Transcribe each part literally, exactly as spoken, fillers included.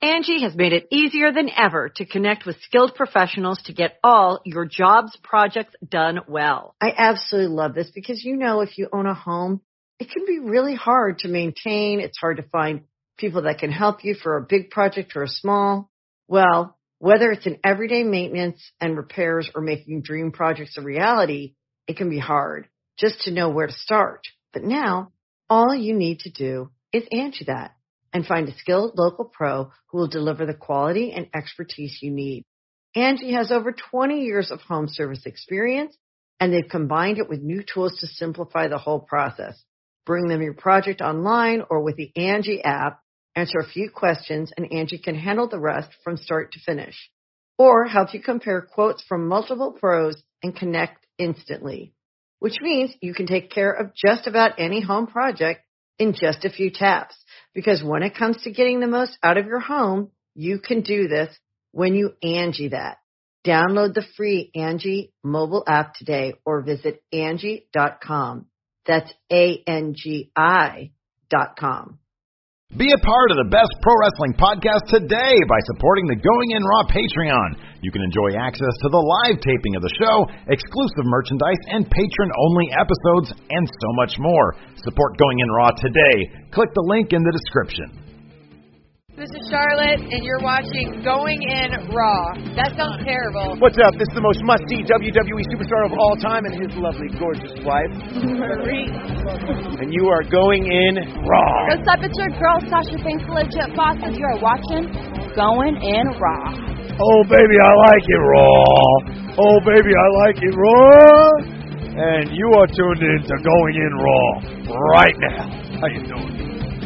Angie has made it easier than ever to connect with skilled professionals to get all your jobs projects done well. I absolutely love this because, you know, if you own a home, it can be really hard to maintain. It's hard to find people that can help you for a big project or a small. Well, whether it's in everyday maintenance and repairs or making dream projects a reality, it can be hard just to know where to start. But now, all you need to do is Angie that and find a skilled local pro who will deliver the quality and expertise you need. Angie has over twenty years of home service experience, and they've combined it with new tools to simplify the whole process. Bring them your project online or with the Angie app, answer a few questions, and Angie can handle the rest from start to finish. Or help you compare quotes from multiple pros and connect instantly, which means you can take care of just about any home project in just a few taps. Because when it comes to getting the most out of your home, you can do this when you Angie that. Download the free Angie mobile app today or visit Angie dot com. That's A N G I dot com. Be a part of the best pro wrestling podcast today by supporting the Going In Raw Patreon. You can enjoy access to the live taping of the show, exclusive merchandise, and patron-only episodes, and so much more. Support Going In Raw today. Click the link in the description. This is Charlotte, and you're watching Going In Raw. That sounds terrible. What's up? This is the most must-see W W E superstar of all time and his lovely, gorgeous wife, Marie. And you are Going In Raw. What's up? It's your girl, Sasha Banks, legit boss, and you are watching Going In Raw. Oh, baby, I like it raw. Oh, baby, I like it raw. And you are tuned in to Going In Raw right now. How you doing?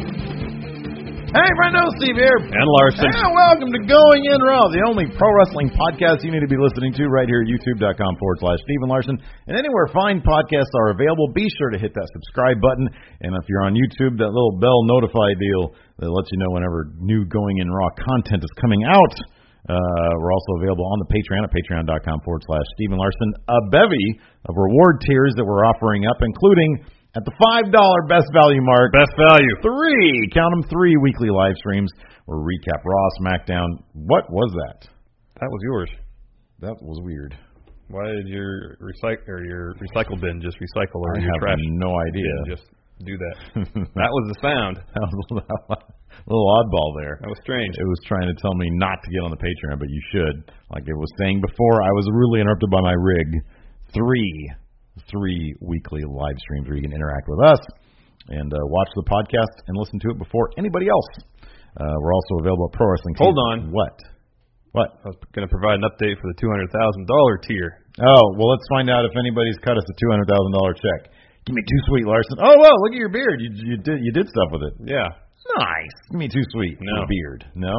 Hey, Brendo, Steve here. And Larson. And welcome to Going In Raw, the only pro wrestling podcast you need to be listening to right here at youtube.com forward slash Steven Larson. And anywhere fine podcasts are available, be sure to hit that subscribe button. And if you're on YouTube, that little bell notify deal that lets you know whenever new Going In Raw content is coming out. Uh, we're also available on the Patreon at patreon.com forward slash Steven Larson. A bevy of reward tiers that we're offering up, including at the five dollar best value mark. Best value. Three, count them, three weekly live streams where we recap Raw, SmackDown. What was that? That was yours. That was weird. Why did your recycle or your recycle bin just recycle or I your have trash? no idea. Just do that. That was the sound. That was a little oddball there. That was strange. It was trying to tell me not to get on the Patreon, but you should. Like it was saying before, I was really interrupted by my rig. Three. Three weekly live streams where you can interact with us and uh, watch the podcast and listen to it before anybody else. Uh, we're also available at Pro Wrestling. Hold on. What? What? I was going to provide an update for the two hundred thousand dollars tier. Oh, well, let's find out if anybody's cut us a two hundred thousand dollars check. Give me two sweet, Larson. Oh, well, look at your beard. You you did you did stuff with it. Yeah. Nice. Give me two sweet. No. Your beard. No?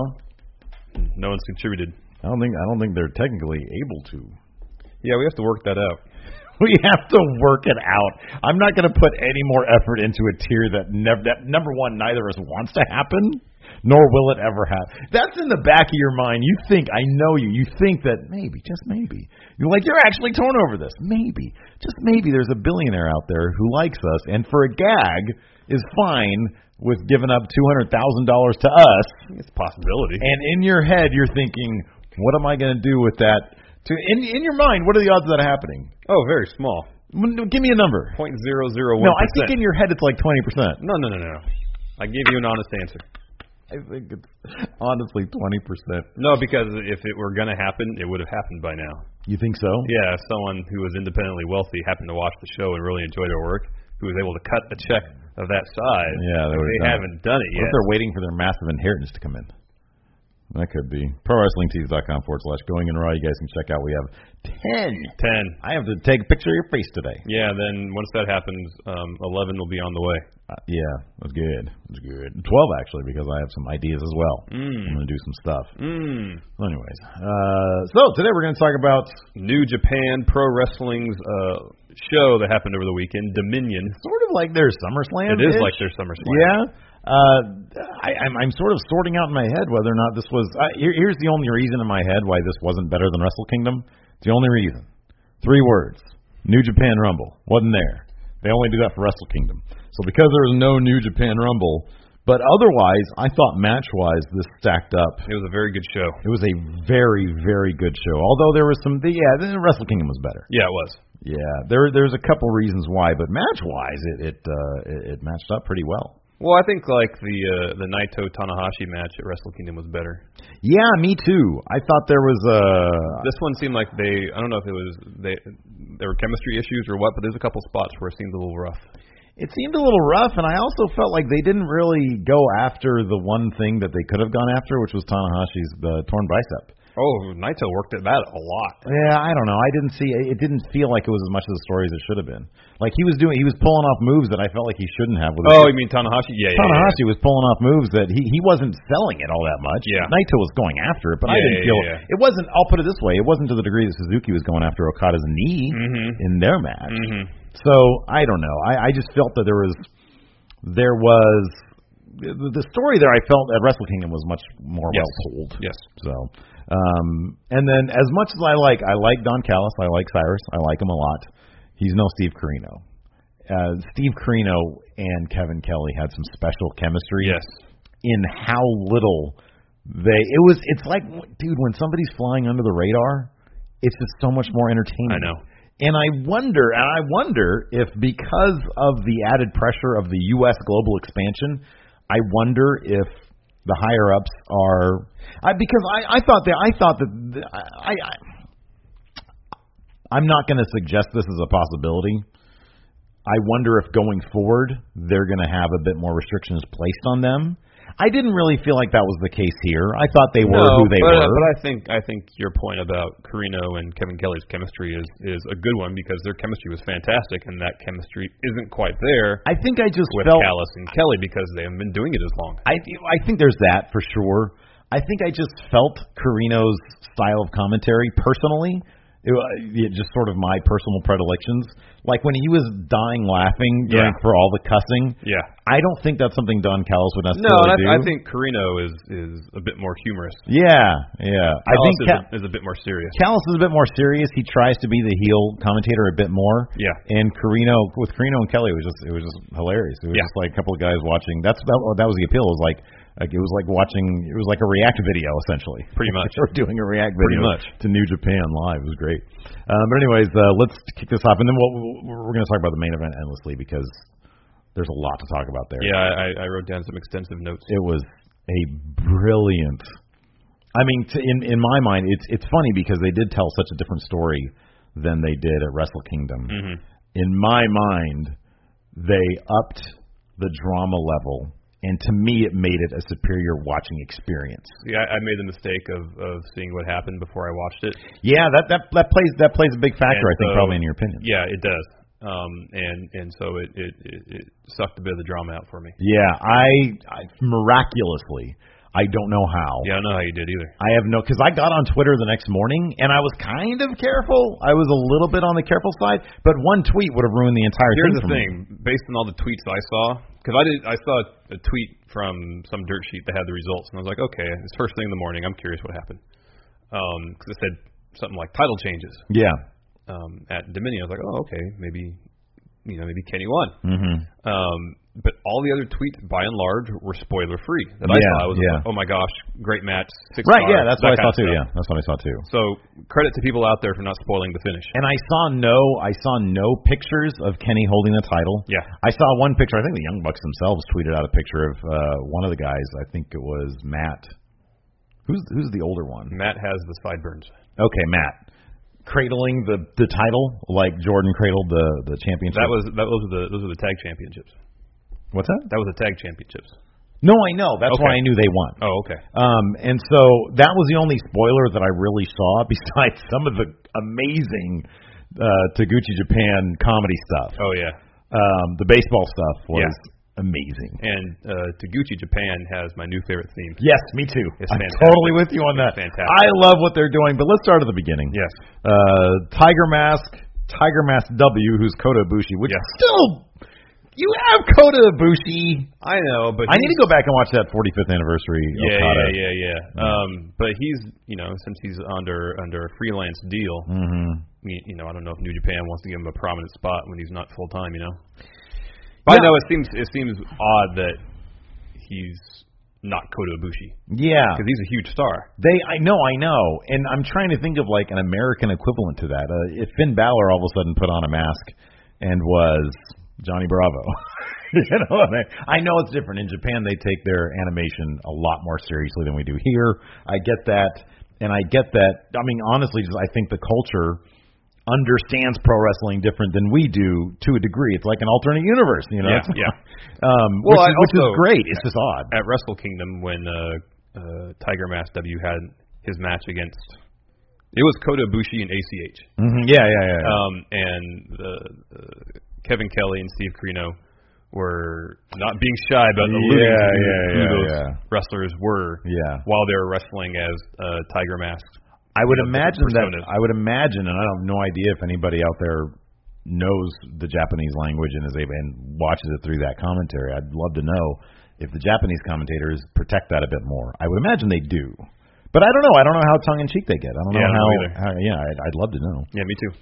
No one's contributed. I don't think I don't think they're technically able to. Yeah, we have to work that out. We have to work it out. I'm not going to put any more effort into a tier that never. That number one, neither of us wants to happen, nor will it ever happen. That's in the back of your mind. You think, I know you. You think that maybe, just maybe, you're like you're actually torn over this. Maybe, just maybe, there's a billionaire out there who likes us, and for a gag is fine with giving up two hundred thousand dollars to us. It's a possibility. And in your head, you're thinking, what am I going to do with that? To, in in your mind, what are the odds of that happening? Oh, very small. Give me a number. Point zero zero one. No, I think in your head it's like twenty percent. No, no, no, no. I gave you an honest answer. I think it's honestly twenty percent. No, because if it were going to happen, it would have happened by now. You think so? Yeah, if someone who was independently wealthy happened to watch the show and really enjoyed our work, who was able to cut a check of that size, yeah, they, they done haven't it. done it what yet. If they're waiting for their massive inheritance to come in? That could be. ProWrestlingTees.com forward slash Going In Raw. You guys can check out. We have ten. Ten. I have to take a picture of your face today. Yeah, then once that happens, um, eleven will be on the way. Uh, yeah, that's good. That's good. Twelve, actually, because I have some ideas as well. Mm. I'm going to do some stuff. Mm. So anyways, uh, so today we're going to talk about New Japan Pro Wrestling's uh, show that happened over the weekend, Dominion. Sort of like their SummerSlam. It is like their SummerSlam. Yeah. Uh, I, I'm, I'm sort of sorting out in my head whether or not this was. Uh, here, here's the only reason in my head why this wasn't better than Wrestle Kingdom. It's the only reason. Three words: New Japan Rumble wasn't there. They only do that for Wrestle Kingdom. So because there was no New Japan Rumble But otherwise, I thought match-wise, this stacked up. It was a very good show. It was a very, very good show. Although there was some, yeah, the Wrestle Kingdom was better. Yeah, it was. Yeah, there there's a couple reasons why, but match-wise, it it, uh, it it matched up pretty well. Well, I think like the uh, the Naito Tanahashi match at Wrestle Kingdom was better. Yeah, me too. I thought there was a. This one seemed like they. I don't know if it was they. There were chemistry issues or what, but there's a couple spots where it seemed a little rough. It seemed a little rough, and I also felt like they didn't really go after the one thing that they could have gone after, which was Tanahashi's the torn bicep. Oh, Naito worked at that a lot. Yeah, I don't know. I didn't see. It didn't feel like it was as much of the story as it should have been. Like he was doing, he was pulling off moves that I felt like he shouldn't have. With oh, you mean Tanahashi? Yeah, yeah. Tanahashi yeah. was pulling off moves that he he wasn't selling it all that much. Yeah. Naito was going after it, but yeah, I didn't yeah, feel yeah. it wasn't. I'll put it this way: it wasn't to the degree that Suzuki was going after Okada's knee mm-hmm. in their match. Mm-hmm. So I don't know. I, I just felt that there was there was the, the story there. I felt at Wrestle Kingdom was much more yes. well told. Yes. So. Um, and then as much as I like, I like Don Callis, I like Cyrus, I like him a lot. He's no Steve Corino. Uh, Steve Corino and Kevin Kelly had some special chemistry. Yes. In how little they, it was, it's like, dude, when somebody's flying under the radar, it's just so much more entertaining. I know. And I wonder, and I wonder if because of the added pressure of the U S global expansion, I wonder if the higher ups are, I, because I, I thought that I thought that I, I I'm not going to suggest this is a possibility. I wonder if going forward they're going to have a bit more restrictions placed on them. I didn't really feel like that was the case here. I thought they were no, who they but, were. But I think I think your point about Corino and Kevin Kelly's chemistry is is a good one because their chemistry was fantastic, and that chemistry isn't quite there. I think I just with felt Callis and Kelly because they haven't been doing it as long. I I think there's that for sure. I think I just felt Corino's style of commentary personally. It, it just sort of my personal predilections. Like when he was dying laughing during, yeah. for all the cussing. Yeah. I don't think that's something Don Callis would necessarily no, and I, do. I think Corino is is a bit more humorous. Yeah, yeah. Callis I think is, Cal- a, is a bit more serious. Callis is a bit more serious. He tries to be the heel commentator a bit more. Yeah. And Corino with Corino and Kelly it was just it was just hilarious. It was yeah. just like a couple of guys watching. That's that, that was the appeal. It was like like it was like watching. It was like a React video essentially. Pretty much. They were doing a React Pretty video much. to New Japan live. It was great. Um, but anyways, uh, let's kick this off, and then we'll, we're going to talk about the main event endlessly because there's a lot to talk about there. Yeah, I, I wrote down some extensive notes. It was a brilliant. I mean, to, in in my mind, it's it's funny because they did tell such a different story than they did at Wrestle Kingdom. Mm-hmm. In my mind, they upped the drama level. And to me, it made it a superior watching experience. Yeah, I, I made the mistake of, of seeing what happened before I watched it. Yeah, that that that plays that plays a big factor. And I think so, probably in your opinion. Yeah, it does. Um, and and so it, it it it sucked a bit of the drama out for me. Yeah, I, I miraculously. I don't know how. Yeah, I don't know how you did either. I have no, because I got on Twitter the next morning and I was kind of careful. I was a little bit on the careful side, but one tweet would have ruined the entire Here's thing. the thing, me. based on all the tweets I saw, because I did, I saw a tweet from some dirt sheet that had the results, and I was like, okay, it's first thing in the morning. I'm curious what happened, because um, it said something like title changes. Yeah. Um, at Dominion, I was like, oh, okay, maybe, you know, maybe Kenny won. Mm-hmm. Um, but all the other tweets, by and large, were spoiler free. That I yeah, saw, I was yeah. like, oh my gosh, great match, six Right, star, yeah, that's that what I saw too. stuff. Yeah, that's what I saw too. So credit to people out there for not spoiling the finish. And I saw no, I saw no pictures of Kenny holding the title. Yeah, I saw one picture. I think the Young Bucks themselves tweeted out a picture of uh, one of the guys. I think it was Matt. Who's who's the older one? Matt has the sideburns. Okay, Matt. Cradling the the title like Jordan cradled the the championship. That was that those were the those were the tag championships. What's that? That was the tag championships. No, I know. That's okay. why I knew they won. Oh, okay. Um, and so that was the only spoiler that I really saw besides some of the amazing uh, Taguchi Japan comedy stuff. Oh yeah. Um, the baseball stuff was yeah. amazing. And uh, Taguchi Japan has my new favorite theme. Yes, me too. It's I'm fantastic. totally with you on that. It's fantastic. I love what they're doing, but let's start at the beginning. Yes. Uh, Tiger Mask, Tiger Mask W, who's Kota Ibushi, which yes. still. You have Kota Ibushi. I know, but I need to go back and watch that forty-fifth anniversary. Yeah, Okada. yeah, yeah, yeah. Um, but he's, you know, since he's under under a freelance deal, mm-hmm. you, you know, I don't know if New Japan wants to give him a prominent spot when he's not full time. You know, but yeah. I know it seems it seems odd that he's not Kota Ibushi. Yeah. Because he's a huge star. They, I know, I know. And I'm trying to think of like an American equivalent to that. Uh, if Finn Balor all of a sudden put on a mask and was Johnny Bravo. You know what I mean? I know it's different. In Japan, they take their animation a lot more seriously than we do here. I get that. And I get that. I mean, honestly, just I think the culture understands pro wrestling different than we do to a degree. It's like an alternate universe, you know? Yeah, yeah. um, well, which, is, which also, is great. It's just odd. At Wrestle Kingdom, when uh, uh, Tiger Mask W had his match against, it was Kota Ibushi and A C H. Mm-hmm. Yeah, yeah, yeah. yeah. Um, and uh, uh, Kevin Kelly and Steve Corino were not being shy about alluding yeah, to who, yeah, who yeah, those yeah. wrestlers were yeah. while they were wrestling as uh, Tiger Mask. I would you know, imagine that. personas. I would imagine, and I have no idea if anybody out there knows the Japanese language and is able and watches it through that commentary. I'd love to know if the Japanese commentators protect that a bit more. I would imagine they do, but I don't know. I don't know how tongue in cheek they get. I don't know yeah, how, no how. Yeah, I'd, I'd love to know. Yeah, me too.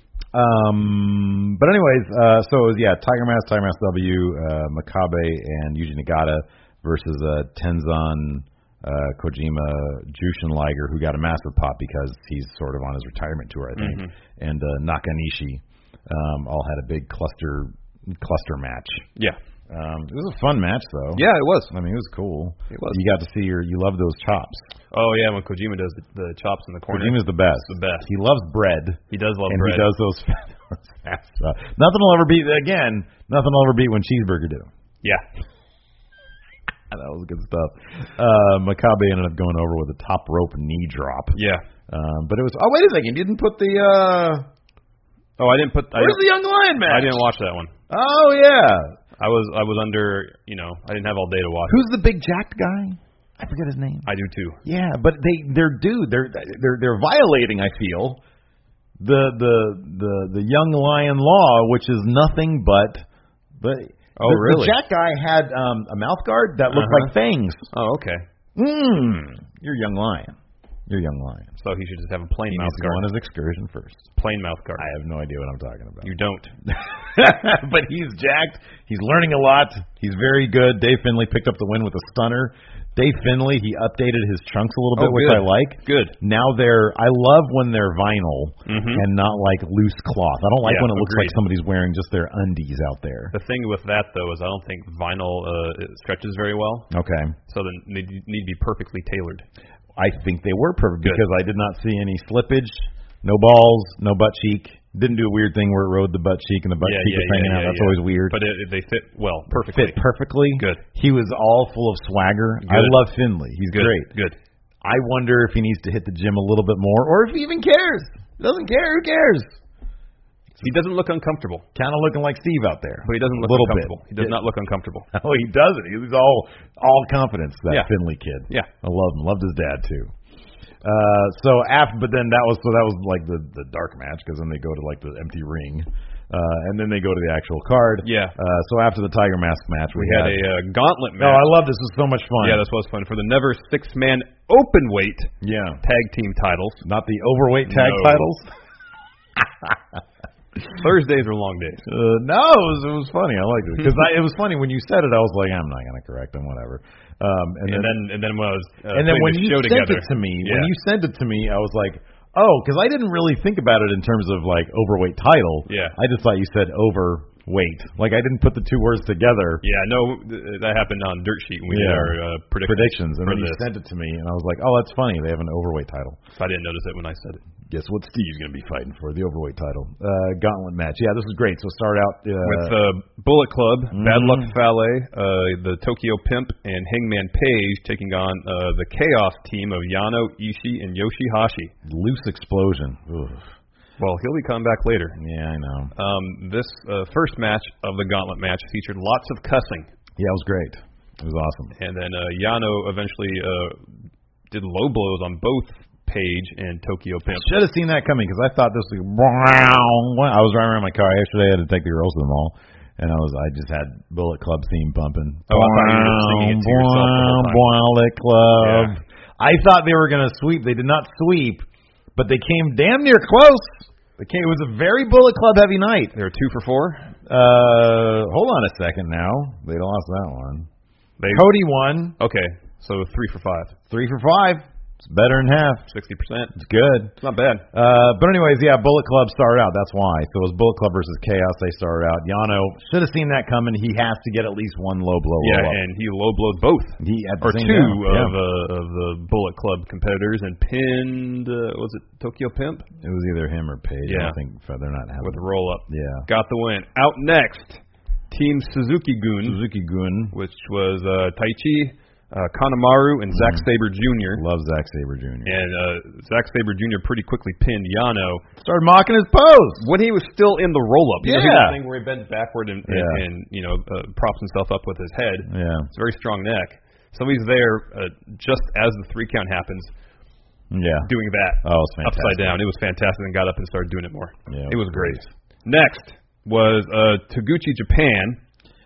Um, but anyways, uh, so it was, yeah, Tiger Mask, Tiger Mask W, uh, Makabe, and Yuji Nagata versus uh, Tenzan. Uh, Kojima, Jushin Liger, who got a massive pop because he's sort of on his retirement tour, I think, mm-hmm. and uh, Nakanishi um, all had a big cluster cluster match. Yeah, um, it was a fun match, though. Yeah, it was. I mean, it was cool. It was. You got to see your. You love those chops. Oh yeah, when Kojima does the, the chops in the corner. Kojima's the best. The best. He loves bread. He does love and bread. And he does those fast stuff. Nothing will ever beat. Again, nothing will ever beat when Cheeseburger did them. Yeah. That was good stuff. Uh, Makabe ended up going over with a top rope knee drop. Yeah. Um, but it was. Oh, wait a second. You didn't put the. Uh, oh, I didn't put. Where's I the Young Lion match? I didn't watch that one. Oh yeah. I was. I was under. You know. I didn't have all day to watch. Who's it. The big jacked guy? I forget his name. I do too. Yeah, but they. They're dude. They're. They're. They're violating. I feel. The the the the Young Lion law, which is nothing but. But. Oh, the, really? The Jack guy had um, a mouth guard that looked uh-huh. like fangs. Oh, okay. Mmm. You're Young Lion. You're Young Lion. So he should just have a plain he mouth needs guard. To go on his excursion first. Plain mouth guard. I have no idea what I'm talking about. You don't. But he's jacked. He's learning a lot. He's very good. Dave Finlay picked up the win with a stunner. Dave Finlay, he updated his trunks a little bit, oh, which I like. Good. Now they're, I love when they're vinyl mm-hmm. and not like loose cloth. I don't like yeah, when it looks agreed. like somebody's wearing just their undies out there. The thing with that, though, is I don't think vinyl uh, it stretches very well. Okay. So then they need to be perfectly tailored. I think they were perfect Good. because I did not see any slippage, no balls, no butt cheek. Didn't do a weird thing where it rode the butt cheek and the butt yeah, cheek yeah, was hanging yeah, out. yeah, That's yeah. always weird. But it, they fit well, perfectly. Fit perfectly. Good. He was all full of swagger. Good. I love Finlay. He's Good. great. Good. I wonder if he needs to hit the gym a little bit more or if he even cares. He doesn't care. Who cares? He doesn't look uncomfortable. Kind of looking like Steve out there. But he doesn't look a little uncomfortable. Bit. He does yeah. not look uncomfortable. Oh, he doesn't. He's all all confidence, that Yeah. Finlay kid. Yeah. I love him. Loved his dad, too. Uh, so after, but then that was so that was like the the dark match because then they go to like the empty ring, uh, and then they go to the actual card. Yeah. Uh, so after the Tiger Mask match, we, We had, had a uh, gauntlet match. Oh, I love this. This is so much fun. Yeah, this was fun for the Never Six Man Open Weight. Yeah. Tag team titles, not the overweight tag no. titles. Thursdays are long days. Uh, no, it was, it was funny. I liked it because it was funny when you said it. I was like, I'm not going to correct them, whatever. Um, and, and then, then and then when I was uh, and then when the you show sent together, it to me, yeah. when you sent it to me, I was like, oh, because I didn't really think about it in terms of like overweight title. Yeah. I just thought you said overweight. Like I didn't put the two words together. Yeah, no, th- that happened on Dirt Sheet when we Yeah. did our uh, predictions. Predictions, and for then you this. sent it to me, and I was like, oh, that's funny. They have an overweight title. So I didn't notice it when I said it. Guess what Steve's going to be fighting for? The overweight title. Uh, gauntlet match. Yeah, this is great. So start out uh, with uh, Bullet Club, mm-hmm. Bad Luck Fale, uh, the Tokyo Pimp, and Hangman Page taking on uh, the Chaos team of Yano, Ishii, and Yoshihashi. Loose explosion. Ugh. Well, he'll be coming back later. Yeah, I know. Um, this uh, first match of the Gauntlet match featured lots of cussing. Yeah, it was great. It was awesome. And then uh, Yano eventually uh, did low blows on both Page and Tokyo Pimp. Should have seen that coming because I thought this was. I was riding around my car yesterday. I had to take the girls to the mall, and I was I just had Bullet Club theme bumping. Oh, I thought you were just singing it to yourself the whole time. Bullet Club. Yeah. I thought they were going to sweep. They did not sweep, but they came damn near close. They came, it was a very Bullet Club heavy night. They were two for four. Uh, hold on a second now. They lost that one. They, Cody won. Okay, so three for five. Three for five. It's better than half. sixty percent. It's good. It's not bad. Uh, but anyways, yeah, Bullet Club started out. That's why. So it was Bullet Club versus Chaos. They started out. Yano should have seen that coming. He has to get at least one low blow. Yeah, roll up. and he low blowed both. He at the or same two time. of, Yeah. uh, of the Bullet Club competitors and pinned, uh, was it Tokyo Pimp? It was either him or Paige. Yeah. I think they're not having With a roll up. Yeah. Got the win. Out next, Team Suzuki-gun, Suzuki Gun. which was uh, Taichi, uh, Kanemaru, and Zack Sabre Junior Love Zack Sabre Junior And uh, Zack Sabre Junior pretty quickly pinned Yano Started mocking his pose. when he was still in the roll-up. You know, he Yeah. did the thing where he bent backward and, and, Yeah. and you know, uh, props himself up with his head. Yeah. It's a very strong neck. So he's there uh, just as the three count happens, Yeah. doing that Oh, it's fantastic. upside down. It was fantastic, and got up and started doing it more. Yeah, it was great. Next was uh, Taguchi Japan.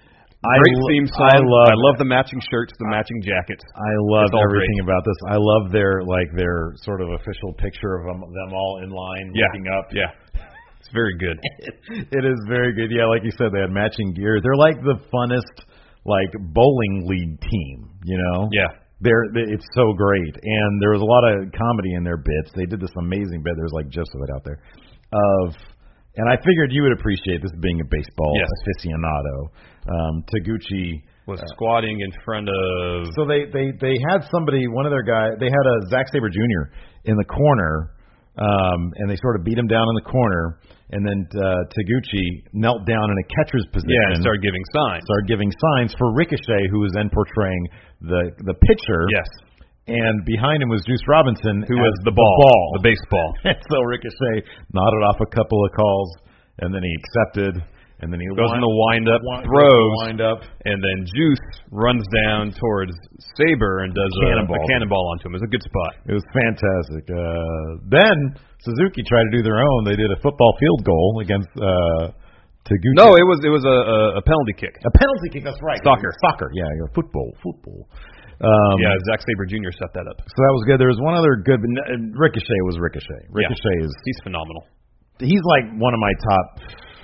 I Great lo- theme song. I love I love the matching shirts, the matching jackets. I love It's all everything great. about this. I love their like their sort of official picture of them, them all in line Yeah. looking up. Yeah, it's very good. It is very good. Yeah, like you said, they had matching gear. They're like the funnest like bowling league team. You know. Yeah. They're, they, it's so great, and there was a lot of comedy in their bits. They did this amazing bit. There's like just of it out there, of, and I figured you would appreciate this being a baseball Yes. aficionado. Um, Taguchi Was squatting in front of. So they, they, they had somebody, one of their guys, they had a Zack Sabre Junior in the corner, um, and they sort of beat him down in the corner, and then uh, Taguchi knelt down in a catcher's position. Yeah, and started giving signs. Started giving signs for Ricochet, who was then portraying the the pitcher. Yes. And behind him was Juice Robinson, Who as was the ball, ball. the baseball. And so Ricochet nodded off a couple of calls, and then he accepted. And then he Goes in wind, the wind-up, wind, throws, wind up. and then Juice runs down towards Sabre and does Cannonball. a, a cannonball onto him. It was a good spot. It was fantastic. Uh, then Suzuki tried to do their own. They did a football field goal against uh, Taguchi. No, it was it was a, a penalty kick. a penalty kick. That's right. Soccer. Soccer. Yeah, yeah, football. Football. Um, Yeah, Zack Sabre Junior set that up. So that was good. There was one other good. But Ricochet was Ricochet. Ricochet Yeah. is He's phenomenal. he's like one of my top.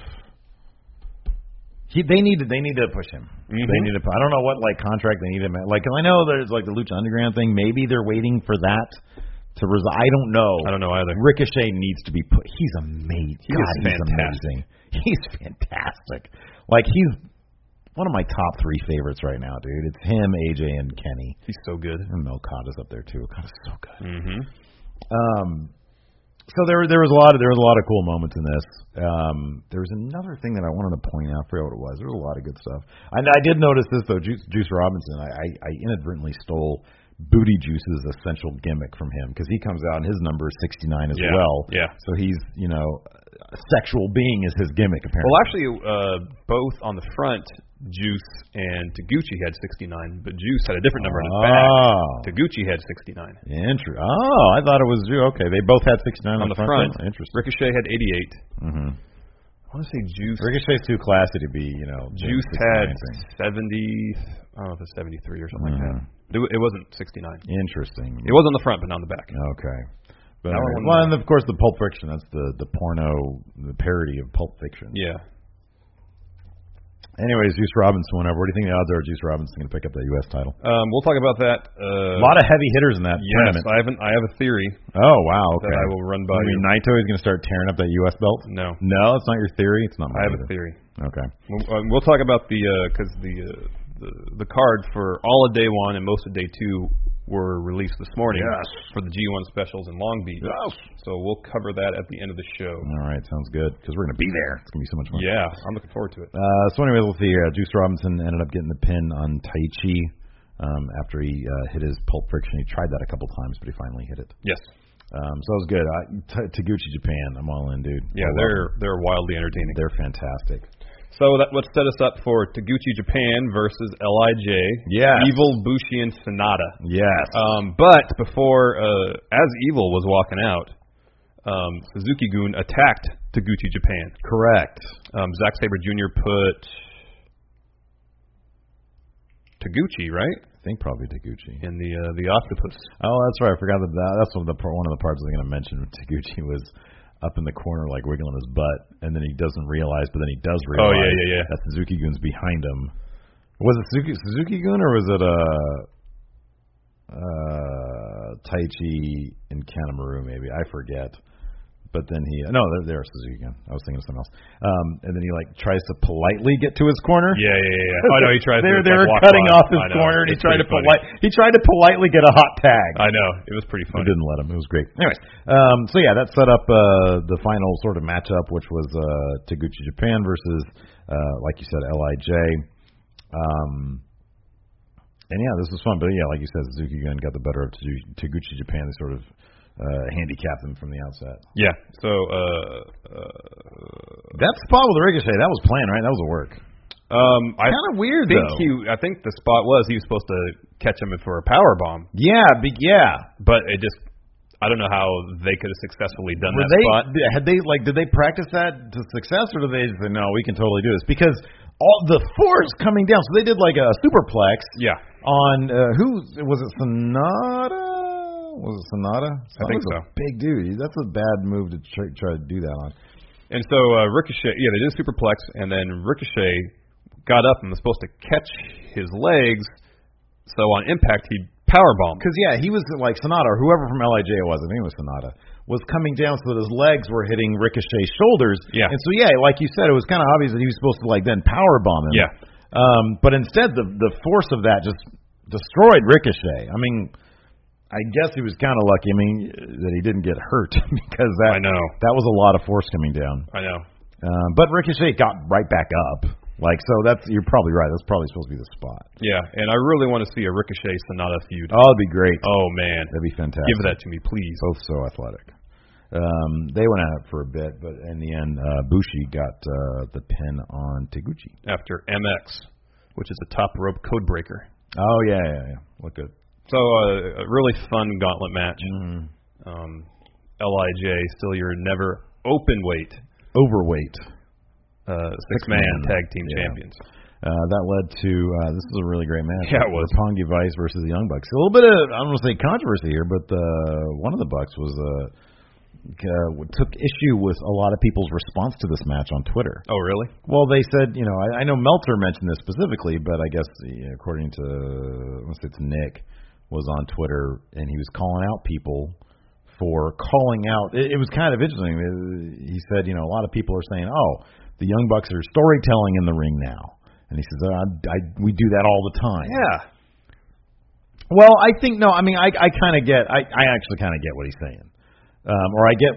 He, they need to they need to push him. Mm-hmm. They need to. I don't know what like contract they need him. At. Like I know there's like the Lucha Underground thing. Maybe they're waiting for that to resign. I don't know. I don't know either. Ricochet needs to be put. He's amazing. He God, is he's fantastic. amazing. He's fantastic. Like he's one of my top three favorites right now, dude. It's him, A J, and Kenny. He's so good. And Okada's up there too. Okada's so good. Mm-hmm. Um, so there there was a lot of there was a lot of cool moments in this. Um, there was another thing that I wanted to point out. I forget what it was. There was a lot of good stuff. I, I did notice this though. Juice, Juice Robinson. I, I, I inadvertently stole Booty Juice's essential gimmick from him because he comes out and his number is sixty-nine as Yeah, well. yeah. So he's you know a sexual being is his gimmick apparently. Well, actually, uh, both on the front, Juice and Taguchi had sixty-nine, but Juice had a different number on his back. Oh. Taguchi had sixty-nine. Interesting. Oh, I thought it was okay. They both had sixty-nine On on, the front, Interesting. Ricochet had eighty-eight. Mm-hmm. I want to say Juice. Ricochet's too classy to be, you know. doing Juice had sixty-nine thing. seventy. I don't know if it's seventy-three or something like Mhm. that. It, wa- it wasn't sixty-nine. Interesting. It was on the front, but not on the back. Okay. But That anyway, one- well, and of course the Pulp Fiction. That's the the porno, the parody of Pulp Fiction. Yeah. Anyways, Juice Robinson went over. What do you think the odds are Juice Robinson going to pick up that U S title? Um, we'll talk about that. Uh, A lot of heavy hitters in that yes, tournament. I haven't. I have a theory Oh wow. Okay. that I will run by I you. mean, Naito is going to start tearing up that U S belt. No, No, it's not your theory. It's not. I have mine a either. theory. Okay. We'll, uh, we'll talk about the because the, uh, the the card for all of day one and most of day two were released this morning Yes. for the G one specials in Long Beach. Yes. So we'll cover that at the end of the show. All right, sounds good because we're going to be there. It's going to be so much fun. Yeah, I'm looking forward to it. Uh, so anyways, we'll see here. Juice Robinson ended up getting the pin on Taichi um, after he uh, hit his Pulp Friction. He tried that a couple times, but he finally hit it. Yes. Um, so it was good. Uh, T- Taguchi Japan, I'm all in, dude. Yeah, I love they're them. they're wildly entertaining. they're fantastic. So that let's set us up for Taguchi Japan versus L I J. Yes. Evil, Bushi, and Sonata. Yes. Um, but before, uh, as Evil was walking out, um, Suzuki-gun attacked Taguchi Japan. Correct. Um, Zack Sabre Junior put Taguchi, right, I think probably Taguchi. in the uh, the octopus. Oh, that's right. I forgot that. that that's one of the par- one of the parts I was going to mention. Taguchi was up in the corner, like wiggling his butt, and then he doesn't realize, but then he does realize Oh, yeah, yeah, yeah. that Suzuki-gun's behind him. Was it Suzuki, Suzuki-gun or was it uh, uh, Taichi and Kanemaru? Maybe I forget. But then he no, they're, they're Suzuki-gun. I was thinking of something else. Um, and then he like tries to politely get to his corner. Yeah, yeah, yeah. Oh no, he tries. They're to they're like, cutting walk off his by. corner, and he it's tried to funny. polite. He tried to politely get a hot tag. I know, it was pretty funny. He didn't let him. It was great. Anyways, um, so yeah, that set up uh, the final sort of matchup, which was uh, Taguchi Japan versus, uh, like you said, L I J. Um, and yeah, this was fun. But yeah, like you said, Suzuki-gun got the better of Taguchi Japan. They sort of uh, handicapped them from the outset. Yeah. So uh, uh, that spot with Ricochet, that was planned, right? That was a work. Um, I kind of weird think though. He, I think the spot was he was supposed to catch him for a power bomb. Yeah, be, yeah. But it just, I don't know how they could have successfully done Were that they, spot. Had they like? Did they practice that to success, or did they just say no? We can totally do this because all the force coming down. So they did like a superplex. Yeah. On uh, who was it? Sonata? Was it Sonata? I think so. A big dude. That's a bad move to try, try to do that on. And so uh, Ricochet, yeah, they did a superplex, and then Ricochet got up and was supposed to catch his legs. So on impact, he powerbombed. Because yeah, he was like Sonata or whoever from L I J it was. I think it was Sonata. Was coming down so that his legs were hitting Ricochet's shoulders. Yeah. And so yeah, like you said, it was kind of obvious that he was supposed to like then powerbomb him. Yeah. Um, but instead, the the force of that just destroyed Ricochet. I mean, I guess he was kind of lucky. I mean, that he didn't get hurt because that I know that was a lot of force coming down. I know. Um, but Ricochet got right back up. Like so, that's you're probably right. That's probably supposed to be the spot. Yeah, and I really want to see a Ricochet Sonata feud. Oh, it'd be great. Oh man, that'd be fantastic. Give that to me, please. Both so athletic. Um, they went at it for a bit, but in the end, uh, Bushi got uh, the pin on Taguchi after M X, which is a top rope code breaker. Oh yeah, yeah, yeah. Look good. So uh, a really fun gauntlet match. Mm-hmm. Um, L I J still your never open weight, overweight, uh, six man tag team yeah. champions. Uh, that led to uh, this is a really great match. Yeah, it was. Roppongi Vice versus the Young Bucks. A little bit of I don't want to say controversy here, but uh, one of the Bucks was uh, uh, took issue with a lot of people's response to this match on Twitter. Oh, really? Well, they said, you know, I, I know Meltzer mentioned this specifically, but I guess you know, according to let's say it's Nick was on Twitter and he was calling out people for calling out. It, it was kind of interesting. He said, you know, a lot of people are saying, oh, the Young Bucks are storytelling in the ring now. And he says, I, I, we do that all the time. Yeah. Well, I think, no, I mean, I, I kind of get, I, I actually kind of get what he's saying. Um, or I get,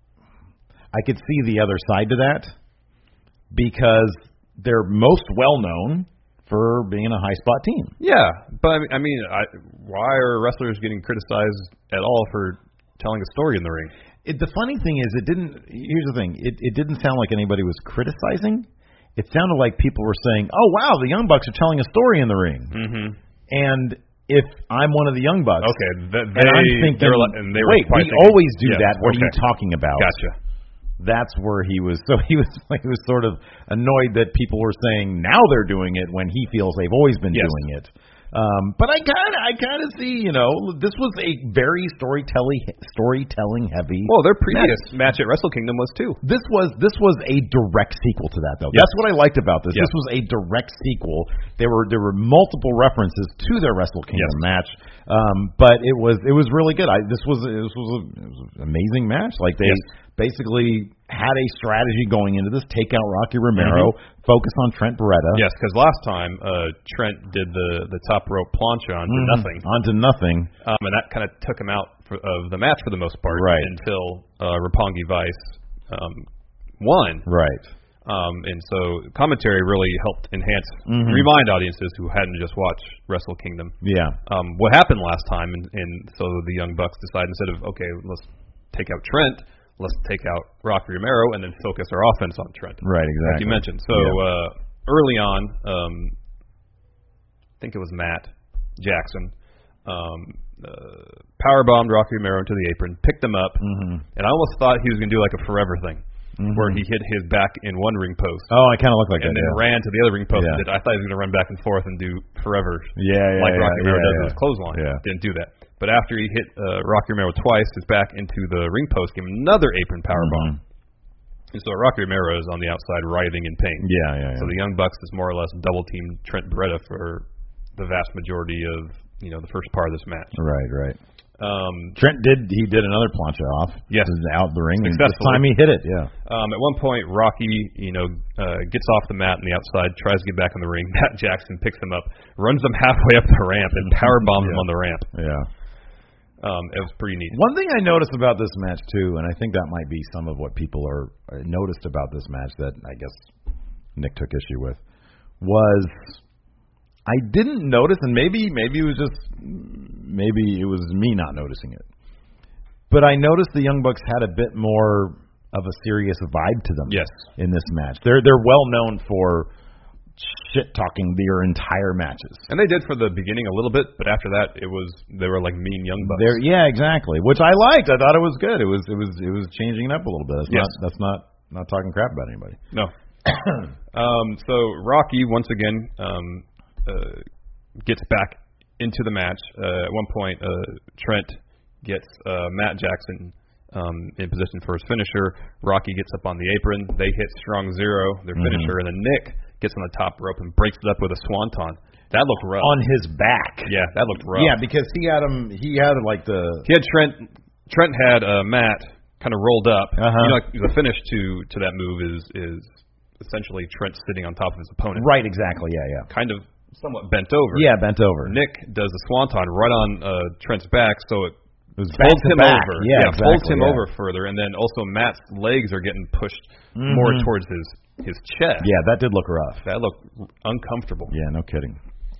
I could see the other side to that because they're most well known for being a high spot team. Yeah, but I mean, I, why are wrestlers getting criticized at all for telling a story in the ring? It, the funny thing is, it didn't. Here's the thing: it, it didn't sound like anybody was criticizing. It sounded like people were saying, "Oh wow, the Young Bucks are telling a story in the ring." Mm-hmm. And if I'm one of the Young Bucks, okay, th- they, and I'm thinking, they were, and they were wait, we thinking, always do yes, that. What okay. are you talking about? Gotcha. That's where he was. So he was like, he was sort of annoyed that people were saying now they're doing it when he feels they've always been yes. doing it. Um, but I kind of, I kind of see, you know, this was a very storytelling, storytelling heavy. Well, their previous match. match at Wrestle Kingdom was too. This was, this was a direct sequel to that, though. Yes. That's what I liked about this. Yes. This was a direct sequel. There were, there were multiple references to their Wrestle Kingdom yes. match. Um, but it was, it was really good. I, this was, this was, a, it was an amazing match. Like they. Yes. Basically had a strategy going into this, take out Rocky Romero, mm-hmm. focus on Trent Beretta. Yes, because last time uh, Trent did the, the top rope plancha onto mm-hmm. nothing. Onto nothing. Um, and that kind of took him out for, of the match for the most part right. until uh, Roppongi Vice um, won. Right. Um, and so commentary really helped enhance, mm-hmm. remind audiences who hadn't just watched Wrestle Kingdom. Yeah. Um, what happened last time, and, and so the Young Bucks decided instead of, okay, let's take out Trent, let's take out Rocky Romero and then focus our offense on Trent. Right, exactly. Like you mentioned. So yeah. uh, early on, um, I think it was Matt Jackson, um, uh, powerbombed Rocky Romero into the apron, picked him up, mm-hmm. and I almost thought he was going to do like a forever thing. Mm-hmm. Where he hit his back in one ring post. Oh, I kind of looked like and that. And then yeah. ran to the other ring post. Yeah. And did, I thought he was going to run back and forth and do forever. Yeah, yeah, like yeah, Rocky Romero yeah, does yeah. with his clothesline. Yeah. Didn't do that. But after he hit uh, Rocky Romero twice, his back into the ring post, gave him another apron powerbomb. Mm-hmm. And so Rocky Romero is on the outside writhing in pain. Yeah, yeah, yeah. So the Young Bucks is more or less double-teamed Trent Beretta for the vast majority of, you know, the first part of this match. Right, right. Um, Trent did, he did another plancha off. Yes. Out the ring. And this Successfully. time he hit it, yeah. Um, at one point, Rocky, you know, uh, gets off the mat on the outside, tries to get back in the ring. Matt Jackson picks him up, runs him halfway up the ramp, and power bombs yeah. him on the ramp. Yeah. Um, it was pretty neat. One thing I noticed about this match, too, and I think that might be some of what people are uh, noticed about this match that I guess Nick took issue with, was I didn't notice, and maybe maybe it was just, maybe it was me not noticing it, but I noticed the Young Bucks had a bit more of a serious vibe to them Yes. in this match. They're they're well known for shit talking their entire matches. And they did for the beginning a little bit, but after that, it was they were like mean Young Bucks. They're, yeah, exactly. Which I liked. I thought it was good. It was it was it was changing it up a little bit. That's Yes. not that's not not talking crap about anybody. No. um, so Rocky once again um, uh, gets back into the match. Uh, at one point, uh, Trent gets uh, Matt Jackson um, in position for his finisher. Rocky gets up on the apron. They hit Strong Zero, their Mm-hmm. finisher, and then Nick gets on the top rope and breaks it up with a swanton. That looked rough. On his back. yeah, that looked rough. Yeah, because he had him. He had like the. He had Trent. Trent had uh, Matt kind of rolled up. Uh-huh. You know, like the finish to to that move is is essentially Trent sitting on top of his opponent, Right. Exactly. Yeah. Yeah. kind of somewhat bent over. Yeah. Bent over. Nick does the swanton right on uh, Trent's back, so it It was back folds to him back. over. Yeah. exactly, folds him yeah. over further, and then also Matt's legs are getting pushed Mhm. more towards his his chest. Yeah, that did look rough. That looked uncomfortable. Yeah. No kidding.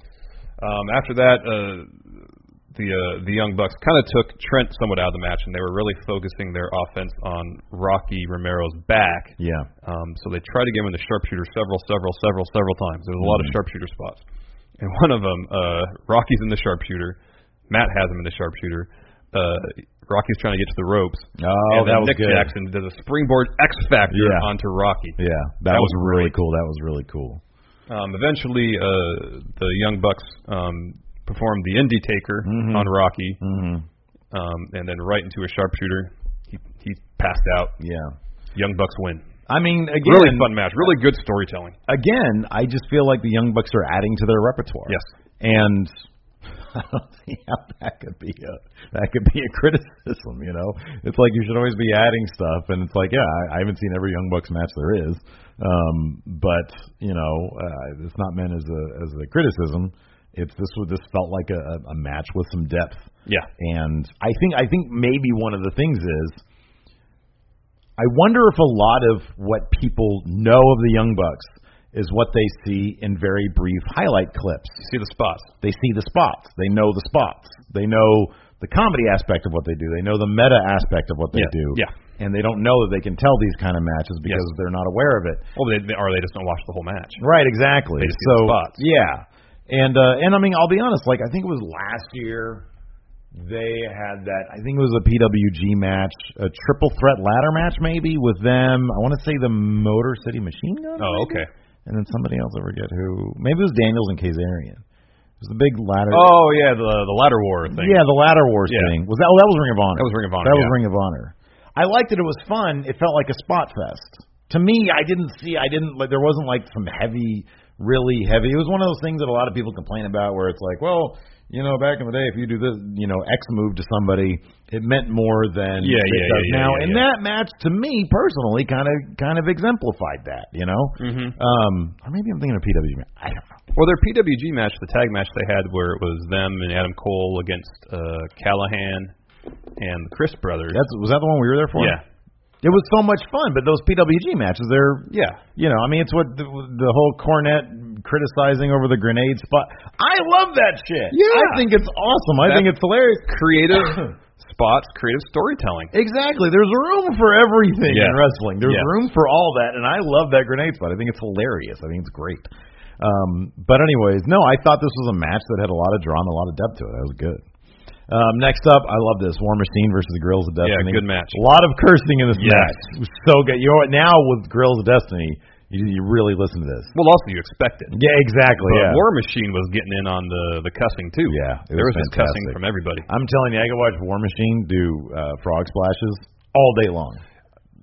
Um, after that, uh, the uh, the Young Bucks kind of took Trent somewhat out of the match, and they were really focusing their offense on Rocky Romero's back. Yeah. Um, so they tried to get him in the sharpshooter several, several, several, several times. There was a lot of sharpshooter spots, and one of them, uh, Rocky's in the sharpshooter. Matt has him in the sharpshooter. Uh, Rocky's trying to get to the ropes. Oh, and then that was Nick good. Jackson does a springboard X Factor Yeah. onto Rocky. Yeah, that, That was, was really great. cool. That was really cool. Um, eventually, uh, the Young Bucks um, performed the Indie Taker Mhm. on Rocky, Mm-hmm. um, and then right into a sharpshooter. He he passed out. Yeah. Young Bucks win. I mean, again, Really fun match. Really good storytelling. again, I just feel like the Young Bucks are adding to their repertoire. Yes. And I don't see how that could be a that could be a criticism, you know. It's like you should always be adding stuff, and it's like, yeah, I, I haven't seen every Young Bucks match there is, um, but you know, uh, it's not meant as a as a criticism. It's this was this felt like a, a match with some depth, Yeah. and I think I think maybe one of the things is, I wonder if a lot of what people know of the Young Bucks is what they see in very brief highlight clips. You see the spots. They see the spots. They know the spots. They know the comedy aspect of what they do. They know the meta aspect of what they Yeah, do. yeah. And they don't know that they can tell these kind of matches because Yes. they're not aware of it. Well, they, they, or they just don't watch the whole match. Right, exactly. They just see so the spots. yeah. And uh and I mean, I'll be honest, like I think it was last year they had that, I think it was a P W G match, a triple threat ladder match maybe with them. I want to say the Motor City Machine Gun. Oh, maybe? okay. And then somebody else, I forget who. Maybe it was Daniels and Kazarian. It was the big ladder. Oh yeah, the the ladder war thing. yeah, the ladder wars Yeah. thing. Was that? Oh, that was Ring of Honor. That was Ring of Honor, That was yeah. Ring of Honor. I liked it. It was fun. It felt like a spot fest. To me, I didn't see. I didn't like. There wasn't like some heavy, really heavy. It was one of those things that a lot of people complain about, where it's like, well, you know, back in the day, if you do this, you know, X move to somebody, it meant more than Yeah, it yeah, does yeah, now. yeah, and yeah. that match, to me personally, kind of kind of exemplified that. You know, Mhm. um, or maybe I'm thinking of P W G. I don't know. Well, their P W G match, the tag match they had, where it was them and Adam Cole against uh, Callahan and the Chris brothers. That's was that the one we were there for? Yeah. It was so much fun, but those P W G matches, they're, Yeah. you know, I mean, it's what the, the whole Cornette criticizing over the grenade spot. I love that shit. Yeah. I think it's awesome. I That- think it's hilarious. Creative spots, creative storytelling. Exactly. There's room for everything Yeah. in wrestling. There's Yeah. room for all that, and I love that grenade spot. I think it's hilarious. I think it's great. Um, but anyways, no, I thought this was a match that had a lot of drama, a lot of depth to it. That was good. Um, next up, I love this War Machine versus the Guerrillas of Destiny. Yeah, good match. A lot of cursing in this Yes. match. It was so good. You know what? Now with Guerrillas of Destiny, you, you really listen to this. Well, also you expect it. Yeah, exactly. But yeah. War Machine was getting in on the the cussing too. Yeah, it there was was just cussing fantastic. from everybody. I'm telling you, I could watch War Machine do uh, frog splashes all day long.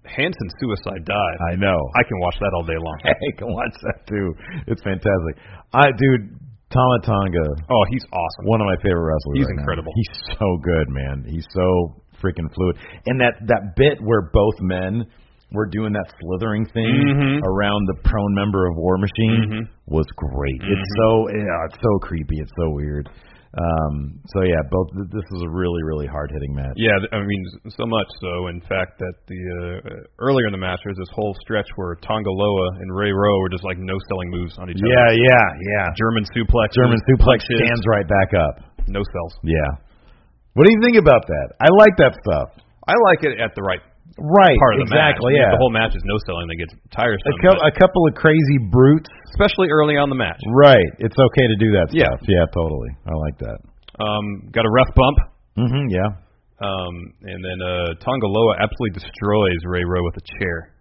Hansen suicide dive. I know. I can watch that all day long. I can watch that too. It's fantastic. I dude, Tama Tonga. Oh, he's awesome. One of my favorite wrestlers. He's right incredible. Now. He's so good, man. He's so freaking fluid. And that that bit where both men were doing that slithering thing mm-hmm. around the prone member of War Machine mm-hmm. was great. Mm-hmm. It's so yeah, it's so creepy. It's so weird. Um, so yeah, both. This was a really, really hard hitting match. Yeah, I mean, so much so, in fact, that the uh, earlier in the match there's this whole stretch where Tonga Loa and Ray Rowe were just like no selling moves on each yeah, other. Yeah, yeah, yeah. German suplex. German suplex punches, stands right back up. No sells. Yeah. What do you think about that? I like that stuff. I like it at the right right part of the exactly, match. Yeah. The whole match is no selling. They get tiresome. A, co- a couple of crazy brutes, especially early on the match. Right. It's okay to do that stuff. Yeah, yeah totally. I like that. Um, got a ref bump. Mm-hmm, yeah. Um, and then uh, Tonga Loa absolutely destroys Ray Rowe with a chair.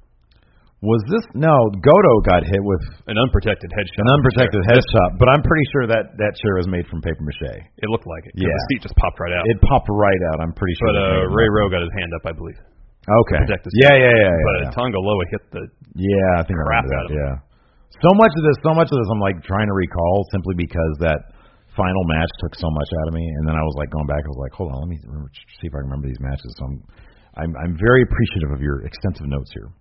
Was this no? Goto got hit with an unprotected headshot. An unprotected headshot, but I'm pretty sure that that chair was made from paper mache. It looked like it. Yeah, the seat just popped right out. It popped right out. I'm pretty sure. But uh, Ray Rowe got his hand up, I believe. Okay. To protect his yeah, yeah, yeah, yeah. But yeah. Tonga Loa hit the yeah, I think crap I remember out that. of him. Yeah. So much of this, so much of this, I'm like trying to recall simply because that final match took so much out of me, and then I was like going back. I was like, hold on, let me remember, see if I can remember these matches. So I'm, I'm, I'm very appreciative of your extensive notes here.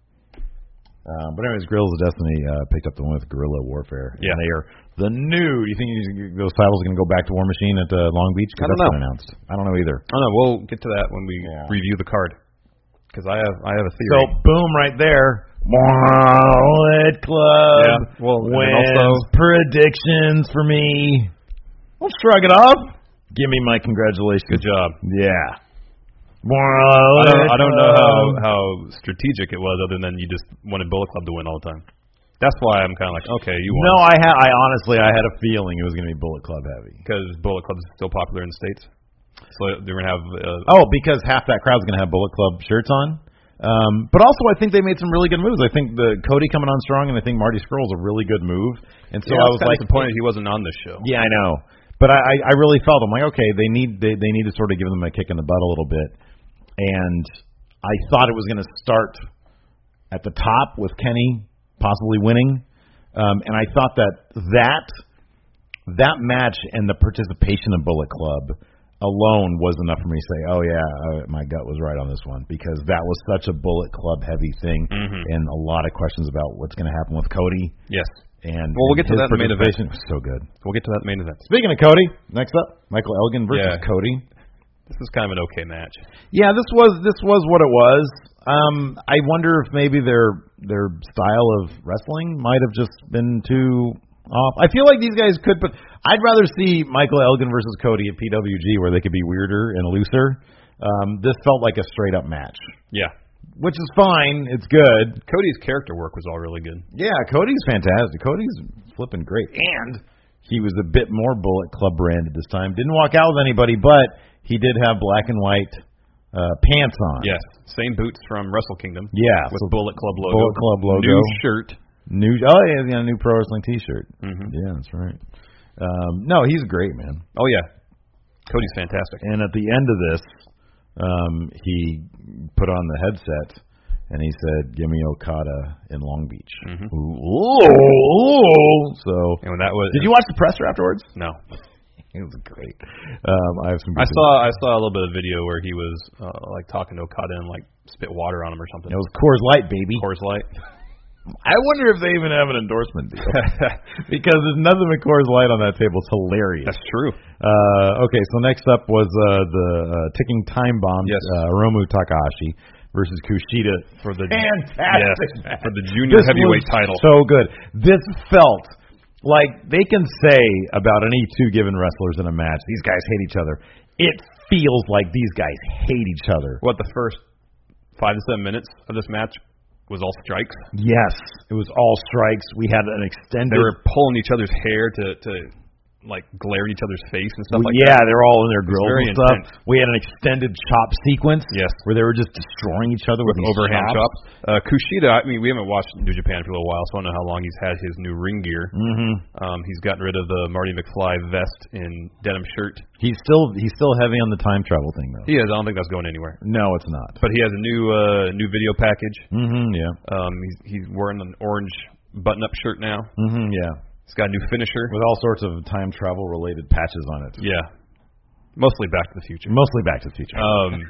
Uh, but anyways, Guerrillas of Destiny uh, picked up the one with Guerrilla Warfare. Yeah. And they are the new. Do you think those titles are going to go back to War Machine at uh, Long Beach? I don't that's know. been announced. I don't know either. I don't know. We'll get to that when we yeah. review the card. Because I have I have a theory. So boom, right there. Bullet Club. Yeah. Well, wins also predictions for me. Let's shrug it off. Give me my congratulations. Good job. Yeah. I don't, I don't know how, how strategic it was, other than you just wanted Bullet Club to win all the time. That's why I'm kind of like, okay, you won. No, I had. I honestly, I had a feeling it was going to be Bullet Club heavy because Bullet Club is still popular in the States. So they're going to have. Uh, oh, because half that crowd's going to have Bullet Club shirts on. Um, but also, I think they made some really good moves. I think the Cody coming on strong, and I think Marty Scurll's a really good move. And so yeah, I was like, disappointed he wasn't on this show. Yeah, I know. But I, I really felt I'm like, okay, they need they, they need to sort of give them a kick in the butt a little bit. And I thought it was going to start at the top with Kenny possibly winning, um, and I thought that that that match and the participation of Bullet Club alone was enough for me to say, oh yeah, uh, my gut was right on this one, because that was such a Bullet Club heavy thing, mm-hmm. and a lot of questions about what's going to happen with Cody. Yes. And well, we'll get to that main event. Was so good. We'll get to that main event. Speaking of Cody, next up, Michael Elgin versus yeah. Cody. This is kind of an okay match. Yeah, this was this was what it was. Um, I wonder if maybe their their style of wrestling might have just been too off. I feel like these guys could, but I'd rather see Michael Elgin versus Cody at P W G, where they could be weirder and looser. Um, this felt like a straight up match. Yeah. Which is fine. It's good. Cody's character work was all really good. Yeah, Cody's fantastic. Cody's flipping great. And he was a bit more Bullet Club branded this time. Didn't walk out with anybody, but he did have black and white uh, pants on. Yes. Same boots from Wrestle Kingdom. Yeah. With so Bullet Club logo. Bullet Club logo. New shirt. New. Oh, yeah, yeah new pro wrestling T-shirt. Mm-hmm. Yeah, that's right. Um, no, he's great, man. Oh, yeah. Cody's fantastic. And at the end of this, um, he put on the headset and he said, "Give me Okada in Long Beach." Mm-hmm. Ooh, so. And when that was. Did you watch the presser afterwards? No. It was great. Um, I have some. I saw I saw a little bit of video where he was uh, like talking to Okada and like spit water on him or something. It was Coors Light, baby. Coors Light. I wonder if they even have an endorsement deal because there's nothing but Coors Light on that table. It's hilarious. That's true. Uh, okay, so next up was uh, the uh, ticking time bomb. Yes. Uh, Hiromu Takahashi versus Kushida for the fantastic yes, for the junior this heavyweight was title. So good. This felt like they can say about any two given wrestlers in a match, these guys hate each other. It feels like these guys hate each other. What, the first five to seven minutes of this match was all strikes? Yes, it was all strikes. We had an extended. They were pulling each other's hair to to like glare in each other's face and stuff well, like yeah, that. Yeah, they're all in their grills very and stuff. intense. We had an extended chop sequence. Yes. Where they were just destroying each other with, with these overhand chops. chops. Uh, Kushida, I mean, we haven't watched New Japan for a little while, so I don't know how long he's had his new ring gear. Mm-hmm. Um, he's gotten rid of the Marty McFly vest and denim shirt. He's still he's still heavy on the time travel thing though. He is. I don't think that's going anywhere. No, it's not. But he has a new uh, new video package. Mm-hmm. Yeah. Um, he's he's wearing an orange button-up shirt now. Mm-hmm. Yeah. He's got a new finisher with all sorts of time travel related patches on it. Yeah, mostly Back to the Future. Mostly Back to the Future. Um,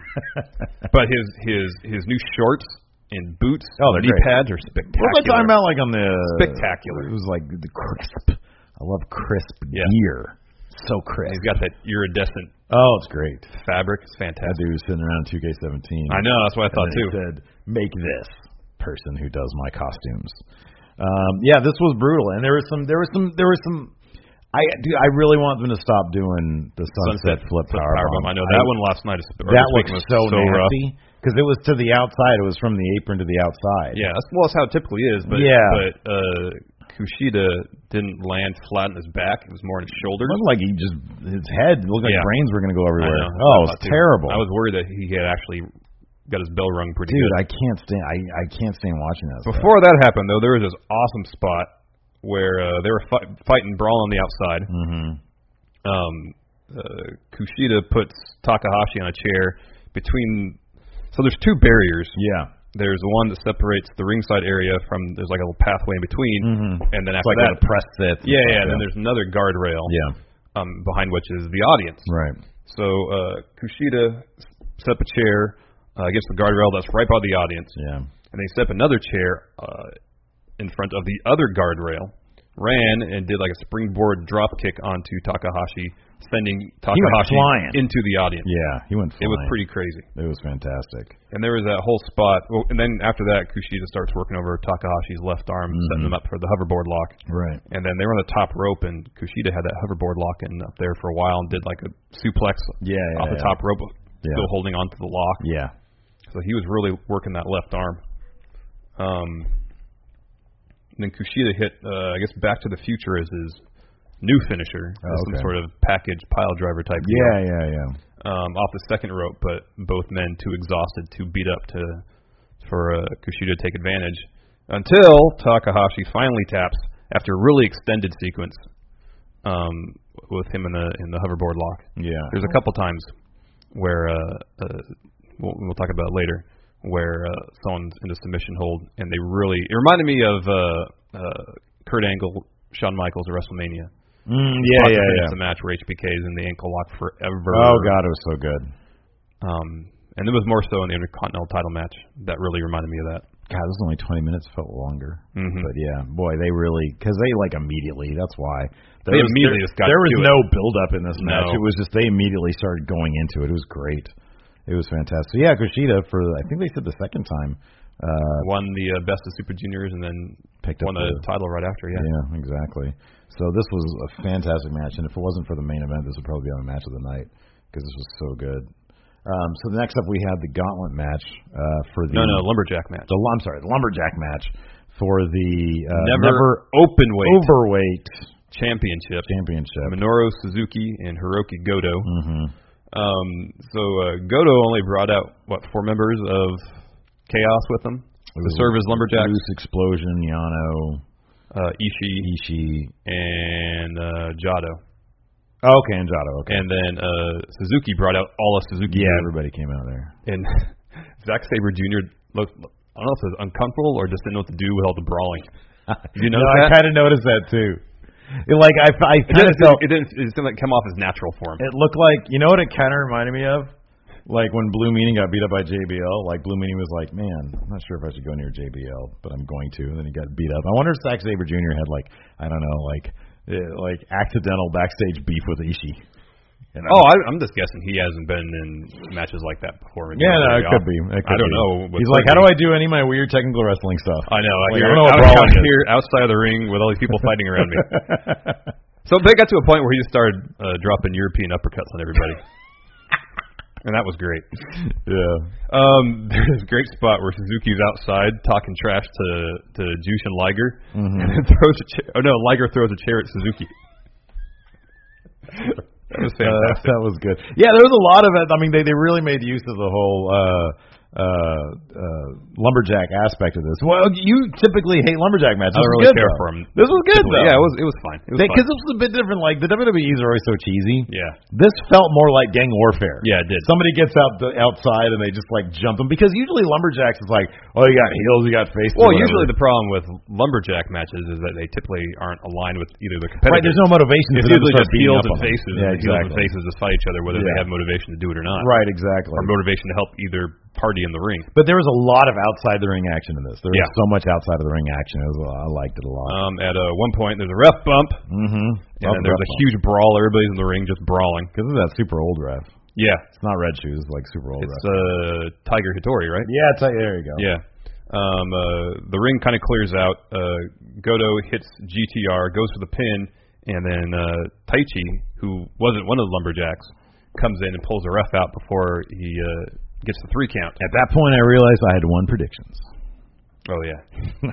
but his his his new shorts and boots, oh, they're knee great. pads are spectacular. What am I talking about? Like on the spectacular. It was like the crisp. I love crisp yeah. gear. So crisp. He's got that iridescent. Oh, it's great. Fabric. It's fantastic. That dude was sitting around two K seventeen. I know. That's what I thought and too. He said, "Make this person who does my costumes." Um, yeah, this was brutal, and there was some, there was some, there was some. I, dude, I really want them to stop doing the sunset, sunset flip power bomb. I know that I, one last night. That was so, so nasty because it was to the outside. It was from the apron to the outside. Yeah, that's well, that's how it typically is. But yeah. but uh, Kushida didn't land flat on his back. It was more on his shoulders. It looked like he just his head looked like yeah. brains were going to go everywhere. Oh, it was terrible. I was worried that he had actually got his bell rung pretty Dude, good. I can't stand. I I can't stand watching that. Before stuff. that happened, though, there was this awesome spot where uh, they were fi- fighting brawl on the outside. Mm-hmm. Um, uh, Kushida puts Takahashi on a chair between. So there's two barriers. Yeah. There's the one that separates the ringside area from. There's like a little pathway in between, mm-hmm. and then it's after like that, a press fit. Yeah, yeah. And then there's another guardrail. Yeah. Um, behind which is the audience. Right. So uh, Kushida set up a chair uh, against the guardrail that's right by the audience. Yeah. And they set up another chair uh, in front of the other guardrail. Ran and did like a springboard drop kick onto Takahashi, sending Takahashi into the audience. Yeah, he went flying. It was pretty crazy. It was fantastic. And there was that whole spot. Well, and then after that, Kushida starts working over Takahashi's left arm, mm-hmm. setting him up for the hoverboard lock. Right. And then they were on the top rope, and Kushida had that hoverboard lock in up there for a while and did like a suplex yeah, yeah, off the yeah. top rope, yeah. still holding onto the lock. Yeah. So he was really working that left arm. Um. And then Kushida hit, uh, I guess, Back to the Future as his new finisher, oh, okay. some sort of package pile driver type deal. Yeah, yeah, yeah. Um, off the second rope, but both men too exhausted to beat up to for uh, Kushida to take advantage. Until Takahashi finally taps after a really extended sequence um, with him in the in the hoverboard lock. Yeah. There's a couple times where uh, uh, we'll, we'll talk about it later. Where uh, someone's in a submission hold, and they really... It reminded me of uh, uh, Kurt Angle, Shawn Michaels at WrestleMania. Mm, yeah, yeah, yeah. The match where H B K is in the ankle lock forever. Oh, God, it was so good. Um, and it was more so in the Intercontinental title match that really reminded me of that. God, this was only twenty minutes, felt longer. Mm-hmm. But, yeah, boy, they really... Because they, like, immediately, that's why. There They was, immediately there, just got There was to no it. build-up in this match. No. It was just they immediately started going into it. It was great. It was fantastic. So, yeah, Kushida, for I think they said the second time. Uh, won the uh, Best of Super Juniors and then picked won up the, the title right after, yeah. Yeah, exactly. So this was a fantastic match, and if it wasn't for the main event, this would probably be on the match of the night because this was so good. Um, so the next up, we had the Gauntlet match uh, for the... No, no, Lumberjack match. The, I'm sorry, the Lumberjack match for the uh, Never, never open weight overweight championship. Championship. Minoru Suzuki and Hiroki Goto. Mm-hmm. Um, so uh, Goto only brought out what four members of Chaos with him to serve as lumberjacks. Loose Explosion, Yano, uh, Ishii, Ishii, and uh, Jado. Oh, okay, and Jado. Okay, and then uh, Suzuki brought out all of Suzuki. Yeah, everybody came out there. And Zack Sabre Junior looked. I don't know if it was uncomfortable or just didn't know what to do with all the brawling. Did you know no, that? I kind of noticed that too. It, like I, I kind of felt it didn't. It didn't come off as natural for him. It looked like, you know what it kind of reminded me of? Like when Blue Meaning got beat up by J B L. Like Blue Meaning was like, man, I'm not sure if I should go near J B L, but I'm going to. And then he got beat up. I wonder if Zack Sabre Junior had like, I don't know, like uh, like accidental backstage beef with Ishii. You know? Oh, I, I'm just guessing he hasn't been in matches like that before. Yeah, no, it could be. It could I don't be. know. He's like, how do I do any of my weird technical wrestling stuff? I know. Like, I, I don't know what out, brawling out is. here outside of the ring with all these people fighting around me. So they got to a point where he just started uh, dropping European uppercuts on everybody. And that was great. Yeah. Um, there's this great spot where Suzuki's outside talking trash to to Jushin Liger, mm-hmm. and then throws a chair. Oh no, Liger throws a chair at Suzuki. That was Uh, fantastic. that was good. Yeah, there was a lot of it. I mean, they, they really made use of the whole uh, uh, uh, lumberjack aspect of this. Well, you typically hate lumberjack matches. I don't This was really good, care though. for him. This was good, Typically. though. Yeah, it was it was fine. It was Because fine. it was a bit different. Like the W W E's are always so cheesy. Yeah. This felt more like gang warfare. Yeah, it did. Somebody gets out the outside and they just like jump them because usually lumberjacks is like, oh, you got heels, you got faces. Well, whatever. usually the problem with lumberjack matches is that they typically aren't aligned with either the competitors. right. There's no motivation. It's for them to usually start just beating heels up and on them. faces. Yeah, and Heels and exactly. faces just fight each other whether they Yeah. have motivation to do it or not. Right, exactly. Or motivation to help either party in the ring. But there was a lot of outside the ring action in this. There was Yeah. so much outside of the ring action. It was, I liked it a lot. Um, at uh, one point, there's a ref bump, mm-hmm. and then there's a huge brawl. Everybody's in the ring just brawling. because of that super old ref. Yeah, It's not Red Shoes, it's like super old it's ref. uh, Tiger Hattori, right? Yeah, it's like, there you go. Yeah. Um, uh, the ring kind of clears out. Uh, Goto hits G T R, goes for the pin, and then uh, Taichi, who wasn't one of the lumberjacks, comes in and pulls the ref out before he uh, gets the three count. At that point, I realized I had won predictions. Oh yeah.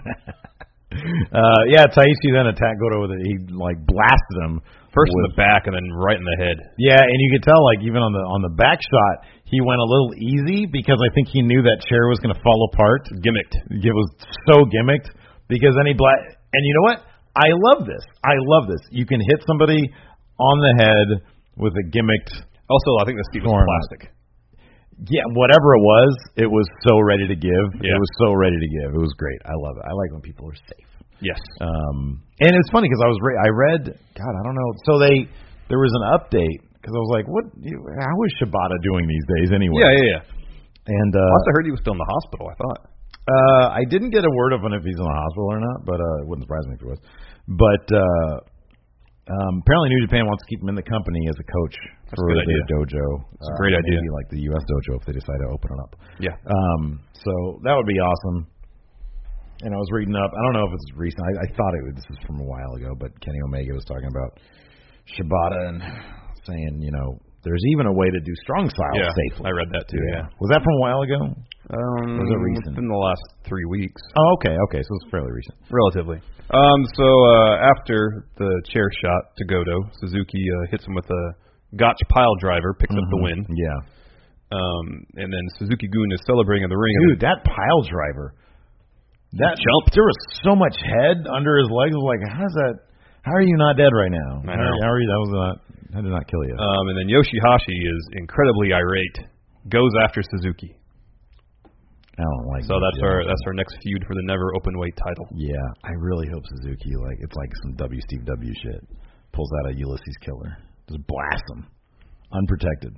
uh, yeah, Taichi then attacked Goto with it. He like blasted him First in with, the back and then right in the head. Yeah, and you could tell like even on the on the back shot, he went a little easy because I think he knew that chair was going to fall apart. Gimmicked. It was so gimmicked because then he bla and you know what? I love this. I love this. You can hit somebody on the head with a gimmicked. Also, I think the seat was Form. plastic. Yeah, whatever it was, it was so ready to give. Yeah. It was so ready to give. It was great. I love it. I like when people are safe. Yes. Um, and it's funny because I was re- I read God I don't know. So they there was an update because I was like, what? You, how is Shibata doing these days anyway? Yeah, yeah, yeah. And uh, I also heard he was still in the hospital. I thought. uh, I didn't get a word of if he's in the hospital or not, but uh, it wouldn't surprise me if he was. But uh, um, apparently New Japan wants to keep him in the company as a coach That's for a good their idea. dojo. It's a great uh, idea. Maybe like the U S dojo if they decide to open it up. Yeah. Um, so that would be awesome. And I was reading up. I don't know if it's recent. I, I thought it was, this was from a while ago, but Kenny Omega was talking about Shibata and saying, you know, there's even a way to do strong style Yeah, safely. I read that too. Yeah. Was that from a while ago? Um, Was it recent? Within the last three weeks, Oh, okay, okay. So it's fairly recent. relatively. Um, so uh, after the chair shot to Goto, Suzuki uh, hits him with a Gotch pile driver, picks up the win. Yeah. Um, and then Suzuki-gun is celebrating in the ring. Dude, that pile driver. That jumped. There was so much head under his legs. I was like, how's that? How are you not dead right now? I How know. are, how are you? That was not. That did not kill you. Um, and then Yoshihashi is incredibly irate, goes after Suzuki. I don't like. So that that's shit. our that's our next feud for the never open weight title. Yeah, I really hope Suzuki like it's like some W Steve W shit. Pulls out a Ulysses Killer, just blasts him, unprotected.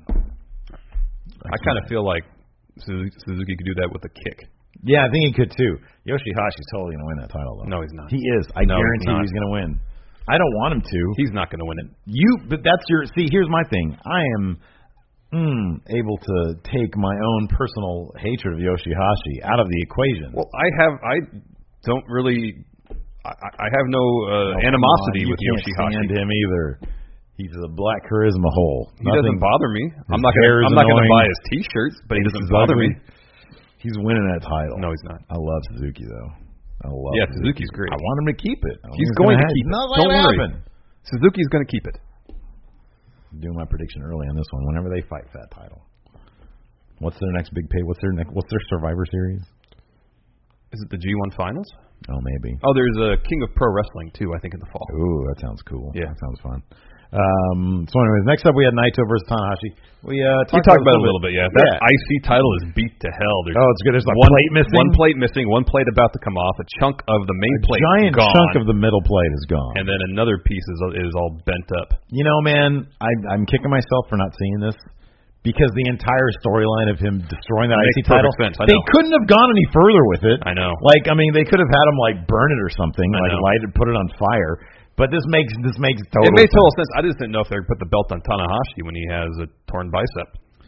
I kind of feel like Suzuki, Suzuki could do that with a kick. Yeah, I think he could too. Yoshihashi's totally gonna win that title though. No, he's not. He is. I No, he's guarantee not. he's gonna win. I don't want him to. He's not going to win it. You, but that's your. See, here's my thing. I am mm, able to take my own personal hatred of Yoshihashi out of the equation. Well, I have I don't really I, I have no uh, Oh, animosity come on, with you can't Yoshihashi. stand him either. He's a black charisma hole. He doesn't bother me. I'm not hair gonna is I'm not going to annoying. buy his T-shirts, but he doesn't He's bother ugly. me. He's winning that title. No, he's not. I love Suzuki though. I love. Yeah, Suzuki. Suzuki's great. I want him to keep it. I don't He's think it's going gonna to happen. keep it. No, it's not Don't gonna worry. happen. Suzuki's going to keep it. I'm doing my prediction early on this one. Whenever they fight for that title, what's their next big pay? What's their next? What's their Survivor Series? Is it the G one Finals? Oh, maybe. Oh, there's a King of Pro Wrestling too. I think in the fall. Ooh, that sounds cool. Yeah. That sounds fun. Um, so, anyways, next up we had Naito versus Tanahashi. We uh, We talked, talked about it a little bit, yeah. That Yeah. I C title is beat to hell. There's Oh, it's good. There's a one plate missing. One plate missing. One plate about to come off. A chunk of the main A plate giant gone, chunk of the middle plate is gone. and then another piece is is all bent up. You know, man, I, I'm kicking myself for not seeing this because the entire storyline of him destroying that Makes I C title, perfect sense. I they know. couldn't have gone any further with it. I know. Like, I mean, they could have had him like burn it or something, I like know. light it, put it on fire. But this makes this makes total. It made total sense. I just didn't know if they would put the belt on Tanahashi when he has a torn bicep.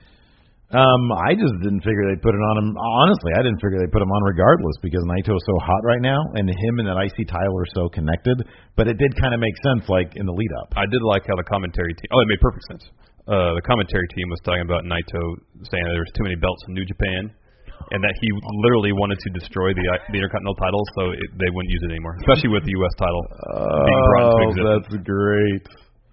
Um, I just didn't figure they'd put it on him. Honestly, I didn't figure they'd put him on regardless because Naito is so hot right now, and him and that I C title are so connected. But it did kind of make sense, like in the lead up. I did like how the commentary team. Oh, it made perfect sense. Uh, the commentary team was talking about Naito saying that there was too many belts in New Japan, and that he literally wanted to destroy the the Intercontinental title, so it, they wouldn't use it anymore, especially with the U S title being brought into Oh, existence. that's great.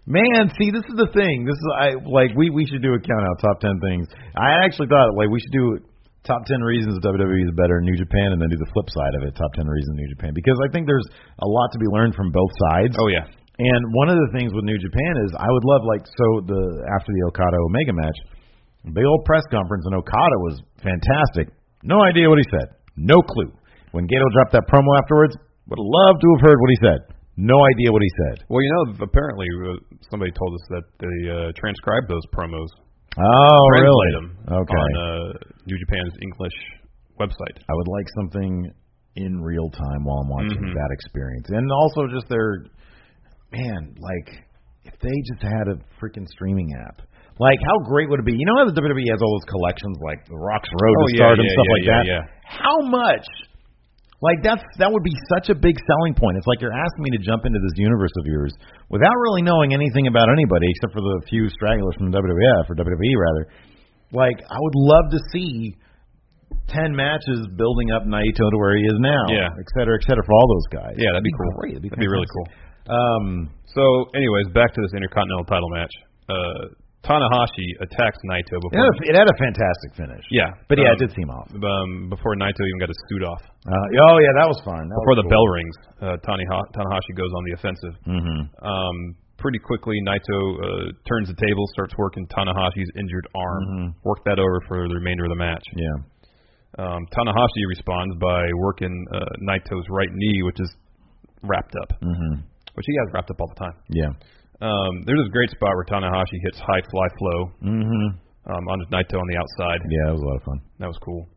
Man, see, this is the thing. This is I like we we should do a count out top ten things. I actually thought like we should do top ten reasons W W E is better in New Japan, and then do the flip side of it, top ten reasons New Japan, because I think there's a lot to be learned from both sides. Oh yeah. And one of the things with New Japan is I would love like so the after the Okada Omega match, big old press conference, and Okada was fantastic. No idea what he said. No clue. When Gato dropped that promo afterwards, would have loved to have heard what he said. No idea what he said. Well, you know, apparently uh, somebody told us that they uh, transcribed those promos. Oh, really? Them okay. On uh, New Japan's English website. I would like something in real time while I'm watching mm-hmm. that experience, and also just their man, like if they just had a freaking streaming app. Like, how great would it be? You know how the W W E has all those collections, like The Rock's Road oh, to yeah, Stardom, yeah, stuff yeah, like yeah, that. Yeah. How much? Like, that's that would be such a big selling point. It's like you're asking me to jump into this universe of yours without really knowing anything about anybody except for the few stragglers from W W F, or W W E, rather. Like, I would love to see ten matches building up Naito to where he is now, yeah. et cetera, et cetera, for all those guys. Yeah, that'd be cool. Great. That'd be, that'd be really cool. Um, so, anyways, back to this Intercontinental title match. Uh, Tanahashi attacks Naito before. It had, a, it had a fantastic finish. Yeah, but yeah, um, it did seem off. Um, before Naito even got his suit off. Uh, oh yeah, that was fun. That before was the cool. bell rings, uh, Tanahashi, Tanahashi goes on the offensive. Mm-hmm. Um, pretty quickly, Naito uh, turns the table, starts working Tanahashi's injured arm. Mm-hmm. Worked that over for the remainder of the match. Yeah. Um, Tanahashi responds by working uh, Naito's right knee, which is wrapped up, mm-hmm. which he has wrapped up all the time. Yeah. Um, there's this great spot where Tanahashi hits high fly flow mm-hmm. um, on Naito on the outside. Yeah, that was a lot of fun. That was cool.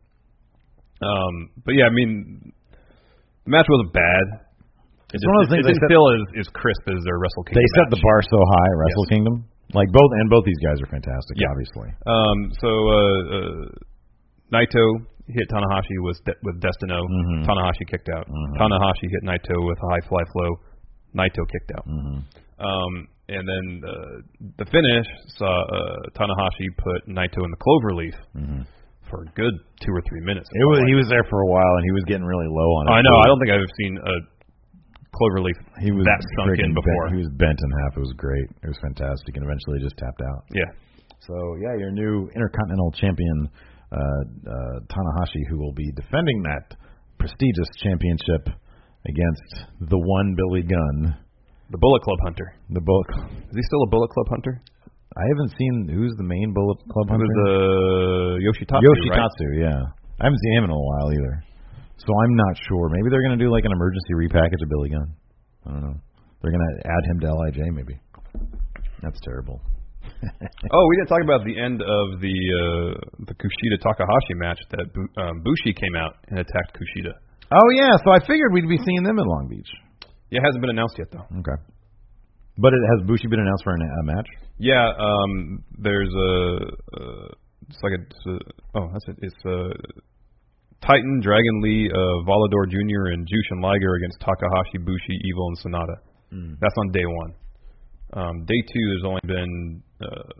Um, but yeah, I mean, the match wasn't bad. It, it's just, one of those it, things it didn't set, feel as, as crisp as their Wrestle Kingdom They set match. the bar so high at Wrestle yes. Kingdom. Like both, and both these guys are fantastic, yeah. obviously. Um, so uh, uh, Naito hit Tanahashi with de- with Destino. Mm-hmm. Tanahashi kicked out. Mm-hmm. Tanahashi hit Naito with a high fly flow. Naito kicked out. Mm-hmm. Um, and then uh, the finish saw uh, Tanahashi put Naito in the cloverleaf mm-hmm. for a good two or three minutes. It was, he was there for a while, and he was getting really low on it. I know. I don't think I've seen a cloverleaf he was that sunk in before. Bent, he was bent in half. It was great. It was fantastic, and eventually just tapped out. Yeah. So, yeah, your new Intercontinental Champion, uh, uh, Tanahashi, who will be defending that prestigious championship against the one Billy Gunn. The Bullet Club Hunter. The Bullet Club. Is he still a Bullet Club Hunter? I haven't seen who's the main Bullet Club Hunter. It was uh, Yoshitatsu, Yoshitatsu, right? yeah. I haven't seen him in a while either. So I'm not sure. Maybe they're going to do like an emergency repackage of Billy Gunn. I don't know. They're going to add him to L I J maybe. That's terrible. Oh, we didn't talk about the end of the uh, the Kushida Takahashi match that Bu- um, Bushi came out and attacked Kushida. Oh yeah, so I figured we'd be seeing them in Long Beach. Yeah, it hasn't been announced yet though. Okay. But it has Bushi been announced for a, a match? Yeah, um, there's a uh, it's like a, it's a oh that's it. It's a Titan, Dragon Lee, uh, Volador Junior and Jushin Liger against Takahashi, Bushi, Evil, and Sonata. Mm. That's on day one. Um, day two, there's only been uh,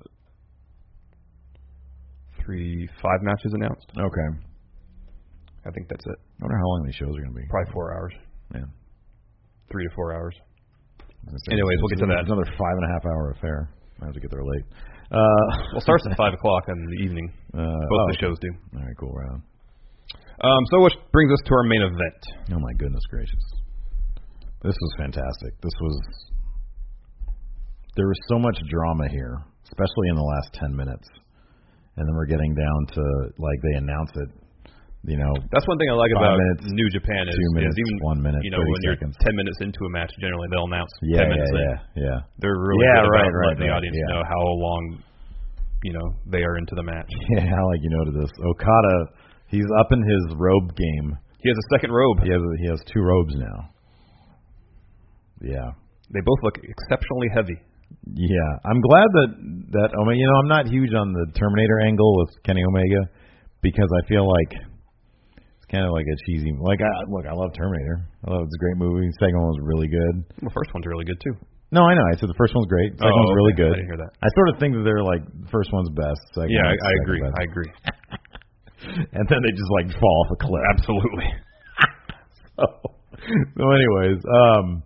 three, five matches announced. Okay. I think that's it. I wonder how long these shows are going to be. Probably four hours. Yeah. Three to four hours. Say, Anyways, we'll get to that. It's another five and a half hour affair. I have to get there late. Uh, well, it starts at five o'clock in the evening. Uh, Both oh, the shows do. All right, cool. Right on. Um, so which brings us to our main event. Oh my goodness gracious! This was fantastic. This was. There was so much drama here, especially in the last ten minutes, and then we're getting down to like they announce it. You know, that's one thing I like about minutes, New Japan is, two minutes, is even one minute, you know when seconds. you're ten minutes into a match, generally they'll announce yeah, ten minutes yeah, in. Yeah, yeah, They're really yeah, good right, about right, letting the right, audience yeah. know how long you know they are into the match. Yeah, I like you know to this. Okada, he's up in his robe game. He has a second robe. He has he has two robes now. Yeah, they both look exceptionally heavy. Yeah, I'm glad that that Omega. You know, I'm not huge on the Terminator angle with Kenny Omega because I feel like it's kind of like a cheesy. Like, I, look, I love Terminator. I love it's a great movie. The second one was really good. The first one's really good too. No, I know. I said the first one's great. The second oh, one's okay. really good. I didn't hear that. I sort of think that they're like the first one's best. Second yeah, I, one's I agree. best. I agree. And then they just like fall off a cliff. Absolutely. so, so, anyways, um,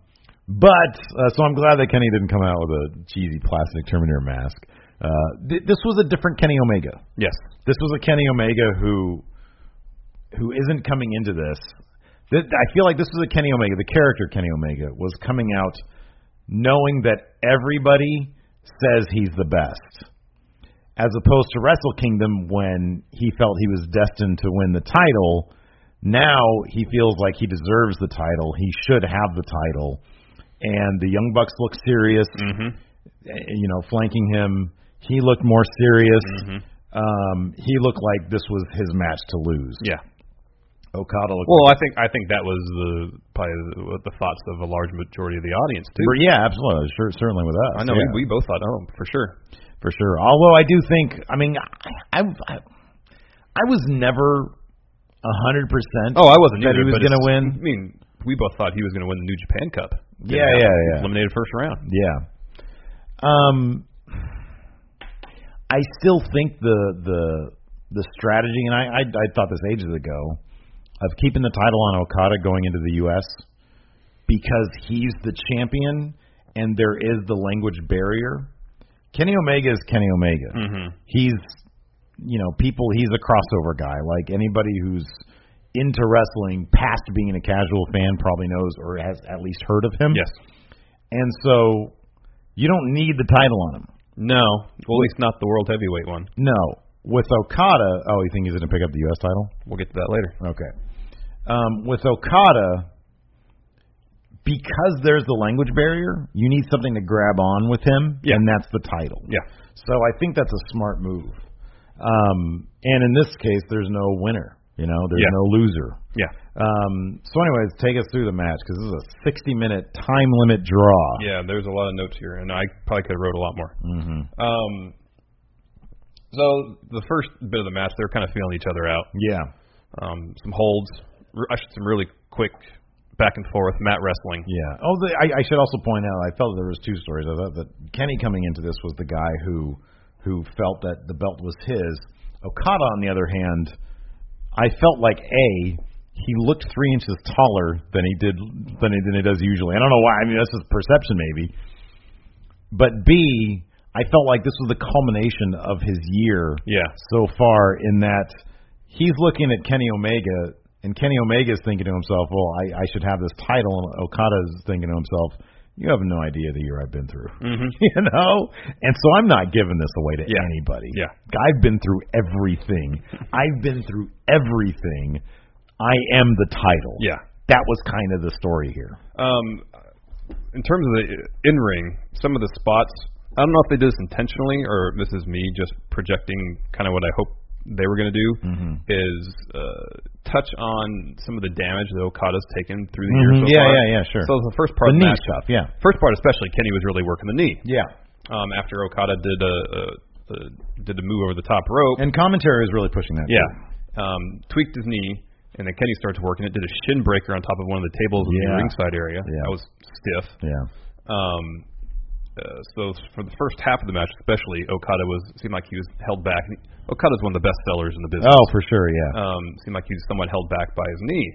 But, uh, so I'm glad that Kenny didn't come out with a cheesy plastic Terminator mask. Uh, th- this was a different Kenny Omega. Yes. This was a Kenny Omega who who isn't coming into this. Th- I feel like this was a Kenny Omega, the character Kenny Omega, was coming out knowing that everybody says he's the best. As opposed to Wrestle Kingdom when he felt he was destined to win the title. Now he feels like he deserves the title. He should have the title. And the Young Bucks look serious. Mm-hmm. You know, flanking him. He looked more serious. Mm-hmm. Um, he looked like this was his match to lose. Yeah. Okada looked. Well, I think I think that was the probably the, the thoughts of a large majority of the audience too. Yeah, absolutely. Sure, certainly with us. I know yeah. we, we both thought, oh, for sure. For sure. Although I do think, I mean, I I, I was never a hundred percent. Oh, I wasn't that either. he was going to win. I mean, we both thought he was going to win the New Japan Cup. Yeah, yeah, yeah. Eliminated first round. Yeah. Um, I still think the the the strategy, and I I, I thought this ages ago, of keeping the title on Okada going into the U S because he's the champion and there is the language barrier. Kenny Omega is Kenny Omega. Mm-hmm. He's, you know, people, he's a crossover guy. Like anybody who's into wrestling past being a casual fan probably knows or has at least heard of him. Yes. And so you don't need the title on him. No. Well, at least not the World Heavyweight one. No. With Okada, oh, you think he's going to pick up the U S title? We'll get to that later. Okay. Um, with Okada, because there's the language barrier, you need something to grab on with him, yeah. and that's the title. Yeah. So I think that's a smart move. Um, and in this case, there's no winner. You know, there's yeah. no loser. Yeah. Um, so anyways, take us through the match, because this is a sixty-minute time limit draw. Yeah, there's a lot of notes here, and I probably could have wrote a lot more. Mm-hmm. Um, so the first bit of the match, they're kind of feeling each other out. Yeah. Um, some holds, actually some really quick back and forth mat wrestling. Yeah. Oh, the, I, I should also point out, I felt there was two stories. I thought that Kenny coming into this was the guy who who felt that the belt was his. Okada, on the other hand, I felt like A, he looked three inches taller than he did than he, than he does usually. I don't know why. I mean, that's just perception maybe. But B, I felt like this was the culmination of his year yeah. so far in that he's looking at Kenny Omega, and Kenny Omega is thinking to himself, well, I, I should have this title, and Okada is thinking to himself, you have no idea the year I've been through. Mm-hmm. You know? And so I'm not giving this away to yeah. anybody. Yeah. I've been through everything. I've been through everything. I am the title. Yeah. That was kind of the story here. Um, in terms of the in-ring, some of the spots, I don't know if they did this intentionally or this is me just projecting kind of what I hope they were going to do, mm-hmm. is uh, touch on some of the damage that Okada's taken through the mm-hmm. years so yeah, far. Yeah, yeah, sure. So the first part the of the knee match, stuff, yeah. First part especially, Kenny was really working the knee. Yeah. Um, after Okada did a, a, a did the move over the top rope. And commentary was really pushing that. Yeah. Um, tweaked his knee, and then Kenny started working it, did a shin breaker on top of one of the tables in yeah. the ringside area. Yeah. That was stiff. Yeah. Um, uh, so for the first half of the match, especially, Okada was seemed like he was held back. Okada's one of the best sellers in the business. Oh, for sure, yeah. Um, seemed like he was somewhat held back by his knee.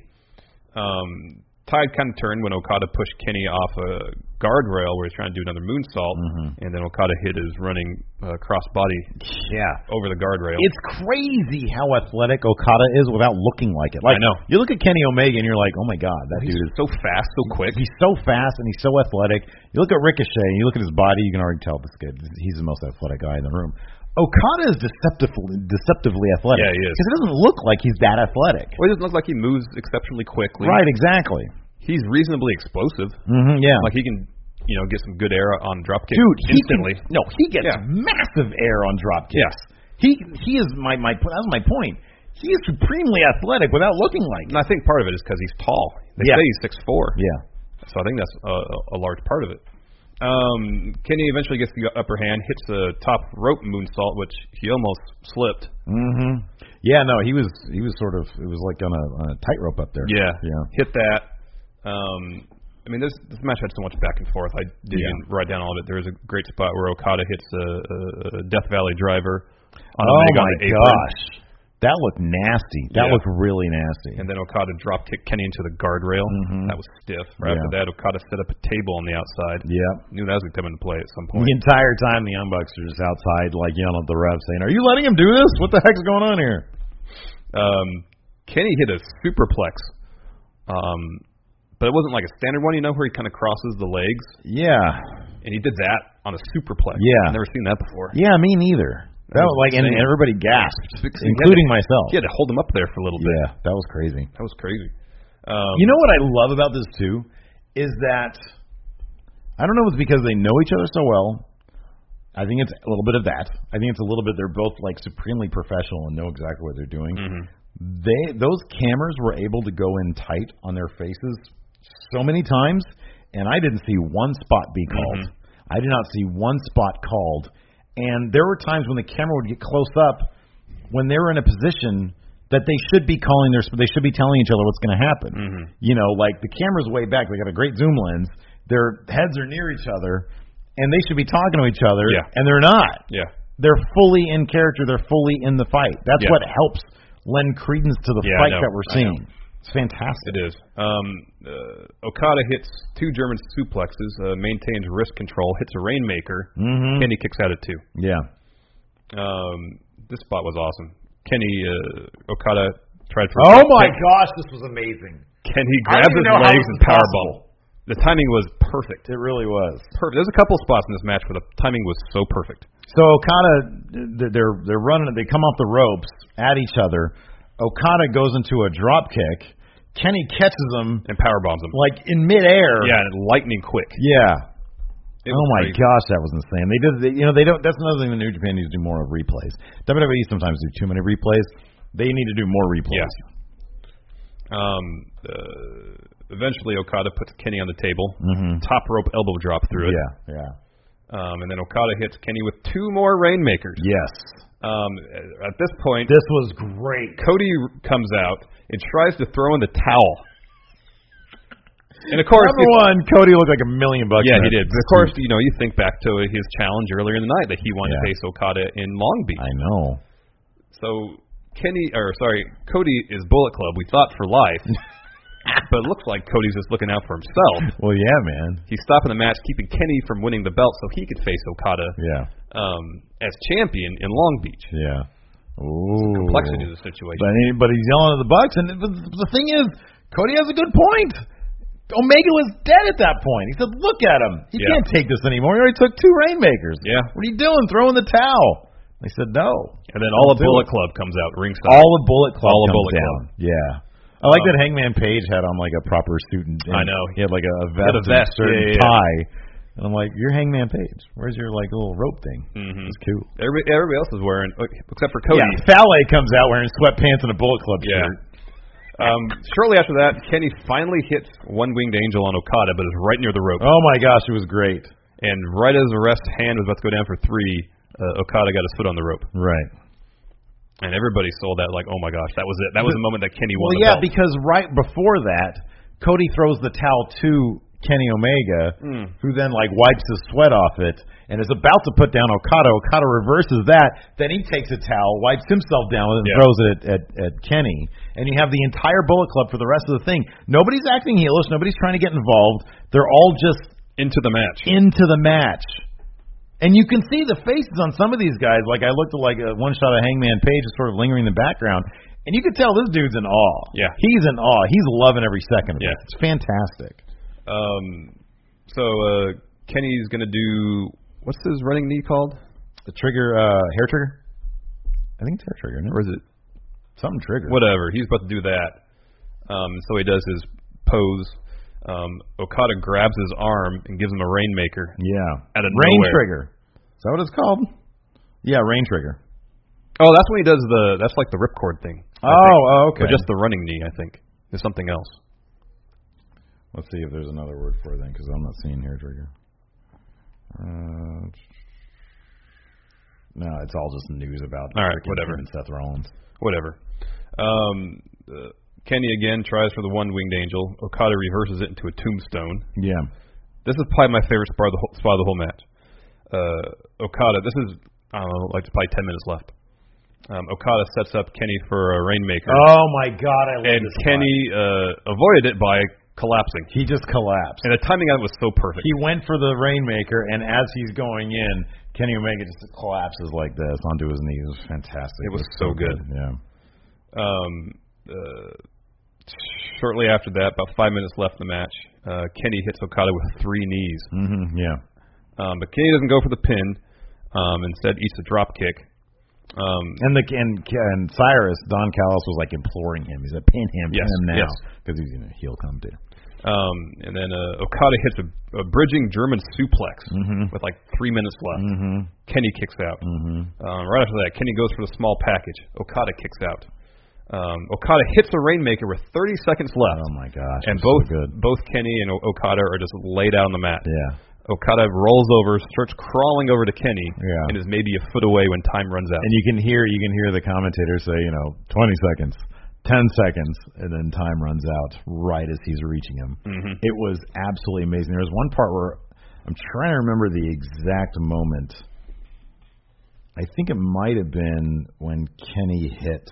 Um, tide kind of turned when Okada pushed Kenny off a guardrail where he's trying to do another moonsault, mm-hmm. and then Okada hit his running uh, crossbody yeah. over the guardrail. It's crazy how athletic Okada is without looking like it. Like, I know. You look at Kenny Omega and you're like, oh my God, that he's dude is so fast, so quick. He's so fast and he's so athletic. You look at Ricochet and you look at his body, you can already tell this kid, he's the most athletic guy in the room. Okada is deceptively, deceptively athletic. Yeah, he is. Because it doesn't look like he's that athletic. Well, he doesn't look like he moves exceptionally quickly. Right, exactly. He's reasonably explosive. Mm-hmm, yeah. Like he can, you know, get some good air on drop kicks Dude, he instantly. Can, no, he gets yeah. massive air on drop kicks. Yeah. He he is my my that was my point. He is supremely athletic without looking like it. And I think part of it is because he's tall. They yeah. say he's six foot four. Yeah. So I think that's a, a large part of it. Um, Kenny eventually gets the upper hand, hits the top rope moonsault, which he almost slipped. Mm-hmm. Yeah, no, he was he was sort of it was like on a, on a tightrope up there. Yeah, yeah. Hit that. Um, I mean, this this match had so much back and forth. I didn't yeah. even write down all of it. There was a great spot where Okada hits a, a, a Death Valley driver. On oh Omega my on the gosh! That looked nasty. That Yeah. looked really nasty. And then Okada drop kicked Kenny into the guardrail. Mhm. That was stiff. Right Yeah. after that, Okada set up a table on the outside. Yep. Knew that was going to come into play at some point. The entire time, the Young Bucks are just outside, like yelling at the ref, saying, "Are you letting him do this? What the heck's going on here?" Um, Kenny hit a superplex, um, but it wasn't like a standard one. You know, where he kind of crosses the legs, Yeah. and he did that on a superplex. Yeah. I've never seen that before. Yeah, me neither. That was like, and insane. everybody gasped, Because he including had to- myself. He had to hold him up there for a little bit. Yeah, that was crazy. That was crazy. Um, You know what I love about this too is that I don't know if it's because they know each other so well. I think it's a little bit of that. I think it's a little bit they're both like supremely professional and know exactly what they're doing. Mhm. They those cameras were able to go in tight on their faces so many times, and I didn't see one spot be called. Mhm. I did not see one spot called. And there were times when the camera would get close up when they were in a position that they should be calling their, they should be telling each other what's going to happen. Mhm. You know, like the camera's way back. They got a great zoom lens. Their heads are near each other, and they should be talking to each other. Yeah. And they're not. Yeah. They're fully in character. They're fully in the fight. That's Yeah. what helps lend credence to the Yeah, I fight know. that we're I know. seeing. It's fantastic. It is. Um, uh, Okada hits two German suplexes, uh, maintains wrist control, hits a Rainmaker. Mm-hmm. Kenny kicks out at two. Yeah. Um, this spot was awesome. Kenny uh, Okada tried for. Oh my gosh, this was amazing. Kenny I don't grabs even his know how legs this and is powerbomb. possible. The timing was perfect. It really was. Perfect. There's a couple spots in this match where the timing was so perfect. So Okada, they're they're running. They come off the ropes at each other. Okada goes into a drop kick. Kenny catches him And power bombs him. like in midair. Yeah, and lightning quick. Yeah. It Oh was my crazy. gosh, that was insane. They did. They, you know, they don't. That's another thing. The New Japan needs to do more of replays. W W E sometimes do too many replays. They need to do more replays. Yeah. Um. Uh, eventually, Okada puts Kenny on the table. Mm-hmm. Top rope elbow drop through it. Yeah. Yeah. Um, and then Okada hits Kenny with two more Rainmakers. Yes. Um, at this point, This was great. Cody comes out and tries to throw in the towel. And of course, Number one, Cody looked like a million bucks. yeah, in he that did. Of course, you know, you think back to his challenge earlier in the night that he wanted Yeah. to face Okada in Long Beach. I know. So Kenny, or sorry, Cody is Bullet Club. We thought for life, but it looks like Cody's just looking out for himself. Well, yeah, man. He's stopping the match, keeping Kenny from winning the belt so he could face Okada Yeah. um, as champion in Long Beach. Yeah. Ooh. Complexity of the situation. But, he, but he's yelling at the Bucks, and the, the thing is, Cody has a good point. Omega was dead at that point. He said, "Look at him. He Yeah. can't take this anymore. He already took two Rainmakers. Yeah. What are you doing? Throwing the towel?" They said, "No." And then all of do Bullet it. Club comes out ringside. All the Bullet Club All the comes Bullet down. Club. Yeah. I like Um, that Hangman Page had on like a proper suit and, and I know. he had like a, a He had vest, a vest, and shirt yeah, and yeah, yeah. tie. And I'm like, "You're Hangman Page. Where's your like little rope thing?" Mhm. It's cool. Everybody, everybody else is wearing, except for Cody. Yeah, Fale comes out wearing sweatpants and a Bullet Club Yeah. shirt. Um, shortly after that, Kenny finally hits One Winged Angel on Okada, but is right near the rope. Oh my gosh, it was great. And right as the ref's hand was about to go down for three, uh, Okada got his foot on the rope. Right. And everybody saw that like, oh my gosh, that was it. That was the moment that Kenny won Well, the yeah, belt. because right before that, Cody throws the towel to Kenny Omega, Mm. who then like wipes his sweat off it and is about to put down Okada. Okada reverses that. Then he takes a towel, wipes himself down, and Yeah. throws it at, at, at Kenny. And you have the entire Bullet Club for the rest of the thing. Nobody's acting heelish. Nobody's trying to get involved. They're all just Into the match. into the match. And you can see the faces on some of these guys. Like I looked at like a one shot of Hangman Page, just sort of lingering in the background, and you could tell this dude's in awe. Yeah. he's in awe. He's loving every second of Yeah. it. It's fantastic. Um, so uh, Kenny's gonna do what's his running knee called? The trigger, uh, hair trigger. I think it's hair trigger, isn't it? Or is it Something trigger. whatever? He's about to do that. Um, so he does his pose. Um, Okada grabs his arm and gives him a Rainmaker. Yeah. Out of rain nowhere. trigger. Is that what it's called? Yeah, rain trigger. Oh, that's when he does the. That's like the ripcord thing. I Oh, think. oh, okay. But just the running knee, I think, is something else. Let's see if there's another word for it then, because I'm not seeing hair trigger. Uh, no, it's all just news about All right, freaking whatever. him and Seth Rollins. Whatever. Um, uh, Kenny again tries for the one winged angel. Okada reverses it into a tombstone. Yeah. This is probably my favorite spot of the whole, spot of the whole match. Uh, Okada, this is I don't know, like probably ten minutes left. Um, Okada sets up Kenny for a Rainmaker. Oh my God, I love and this Kenny uh, avoided it by collapsing. He just collapsed. And the timing on it was so perfect. He went for the Rainmaker, and as he's going in, Kenny Omega just collapses like this onto his knees. It was fantastic. It was, it was so, so good. good. Yeah. Um, uh, shortly after that, about five minutes left in the match, uh, Kenny hits Okada with three knees. Mm-hmm, yeah. Um, but Kenny doesn't go for the pin. Um, instead, eats a drop kick. Um, and the and, and Cyrus, Don Callis was like imploring him. He said, "Pin him, yes, pin him now," yes, because he's you know heel come too. Um, and then uh, Okada hits a, a bridging German suplex mm-hmm. with like three minutes left. Mm-hmm. Kenny kicks out. Mm-hmm. Um, right after that, Kenny goes for the small package. Okada kicks out. Um, Okada hits a Rainmaker with thirty seconds left. Oh my gosh! And both so good. both Kenny and o- Okada are just laid out on the mat. Yeah. Okada rolls over, starts crawling over to Kenny, yeah. and is maybe a foot away when time runs out. And you can hear you can hear the commentator say, you know, twenty seconds, ten seconds, and then time runs out right as he's reaching him. Mm-hmm. It was absolutely amazing. There was one part where I'm trying to remember the exact moment. I think it might have been when Kenny hit.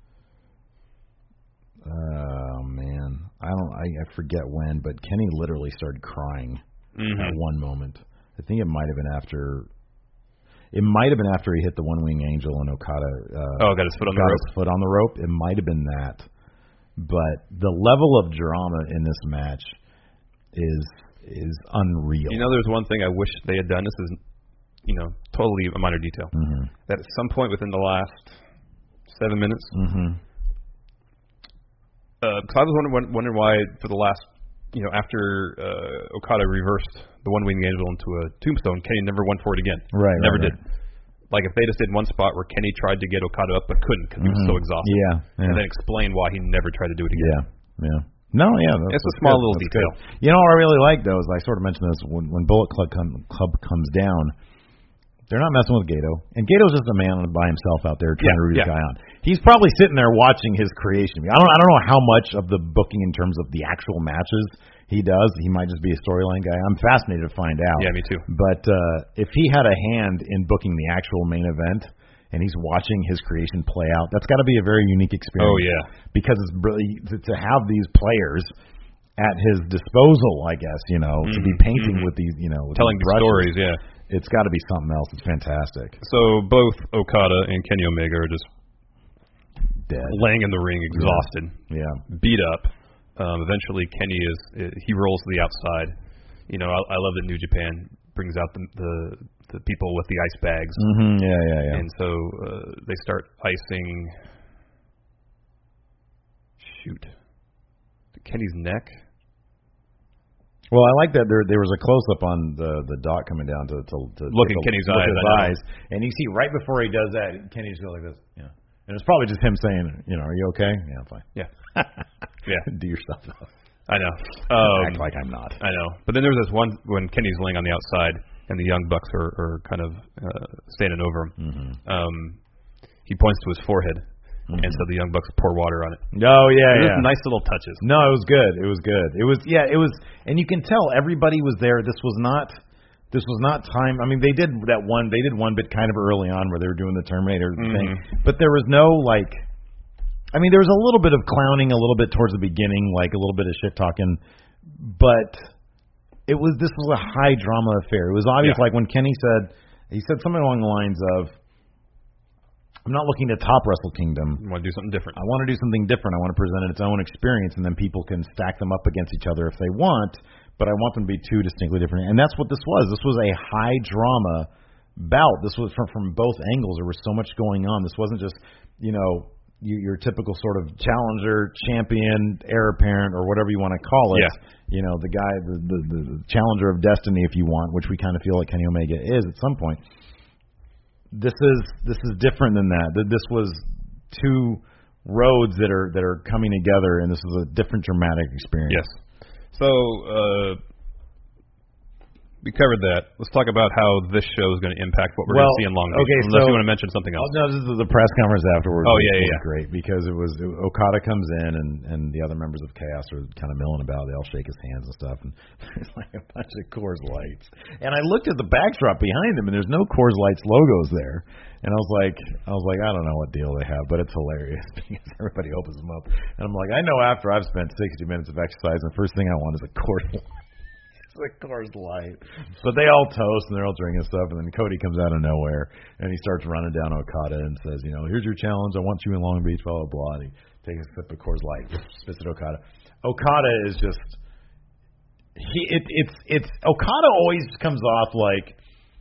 Oh man, I don't. I, I forget when, but Kenny literally started crying. Mm-hmm. At one moment. I think it might have been after. It might have been after he hit the One Wing Angel and Okada. Uh, oh, got his foot on the got rope. His foot on the rope. It might have been that. But the level of drama in this match is is unreal. You know, there's one thing I wish they had done. This is, you know, totally a minor detail. Mm-hmm. That at some point within the last seven minutes, mm-hmm. uh, because I was wondering, wondering why for the last. You know, after uh, Okada reversed the One Wing Angel into a tombstone, Kenny never went for it again. Right, never right, did. Right. Like if they just did one spot where Kenny tried to get Okada up but couldn't because mm-hmm. he was so exhausted. Yeah, yeah. And then explain why he never tried to do it again. Yeah, yeah. No, yeah. That's, it's a that's small good. little that's detail. Good. You know what I really like though is I sort of mentioned this when when Bullet Club, come, Club comes down. They're not messing with Gato. And Gato's just a man by himself out there trying yeah, to root yeah. his guy on. He's probably sitting there watching his creation. I don't I don't know how much of the booking in terms of the actual matches he does. He might just be a storyline guy. I'm fascinated to find out. Yeah, me too. But uh, if he had a hand in booking the actual main event and he's watching his creation play out, that's got to be a very unique experience. Oh, yeah. Because it's really, to have these players at his disposal, I guess, you know, mm-hmm. to be painting mm-hmm. with these, you know, with telling these the stories, yeah. It's got to be something else. It's fantastic. So both Okada and Kenny Omega are just dead, laying in the ring, exhausted, yeah, yeah. beat up. Um, eventually, Kenny is he rolls to the outside. You know, I, I love that New Japan brings out the the, the people with the ice bags. Mm-hmm. Yeah, yeah, yeah. And so uh, they start icing. Shoot, Kenny's neck. Well, I like that there there was a close up on the the dot coming down to to, to look at a, Kenny's look eyes, his eyes, and you see right before he does that, Kenny just goes like this, yeah. And it's probably just him saying, you know, are you okay? Yeah, I'm fine. Yeah, yeah. Do your stuff though. I know. Um, Act like I'm not. I know. But then there was this one when Kenny's laying on the outside and the Young Bucks are, are kind of uh, standing over him. Mm-hmm. Um, he points to his forehead. Mm-hmm. And so the Young Bucks pour water on it. Oh yeah, yeah. Nice little touches. No, it was good. It was good. It was yeah. It was, and you can tell everybody was there. This was not. This was not time. I mean, they did that one. They did one bit kind of early on where they were doing the Terminator mm-hmm. thing, but there was no like. I mean, there was a little bit of clowning, a little bit towards the beginning, like a little bit of shit talking, but it was. This was a high drama affair. It was obvious. Yeah. Like when Kenny said, he said something along the lines of, I'm not looking to top Wrestle Kingdom. I want to do something different. I want to do something different. I want to present its own experience, and then people can stack them up against each other if they want, but I want them to be two distinctly different. And that's what this was. This was a high-drama bout. This was from, from both angles. There was so much going on. This wasn't just, you know, you, your typical sort of challenger, champion, heir apparent, or whatever you want to call it. Yeah. You know, the guy, the, the, the challenger of destiny, if you want, which we kind of feel like Kenny Omega is at some point. This is this is different than that. This was two roads that are that are coming together, and this is a different dramatic experience. Yes. So uh, we covered that. Let's talk about how this show is going to impact what we're well, going to see in Long Beach. Okay, unless so, you want to mention something else. Oh, no, this is the press conference afterwards. Oh, was, yeah, yeah, was yeah. great because it was it, Okada comes in and, and the other members of Chaos are kind of milling about. They all shake his hands and stuff, and there's like a bunch of Coors Lights. And I looked at the backdrop behind him, and there's no Coors Lights logos there. And I was like, I was like, I don't know what deal they have, but it's hilarious because everybody opens them up, and I'm like, I know after I've spent sixty minutes of exercise, the first thing I want is a Coors Light. It's a Coors Light. But they all toast and they're all drinking stuff, and then Cody comes out of nowhere and he starts running down Okada and says, you know, here's your challenge. I want you in Long Beach, blah blah blah. And he takes a sip of Coors Light, spits at Okada. Okada is just he. It, it's it's Okada always comes off like.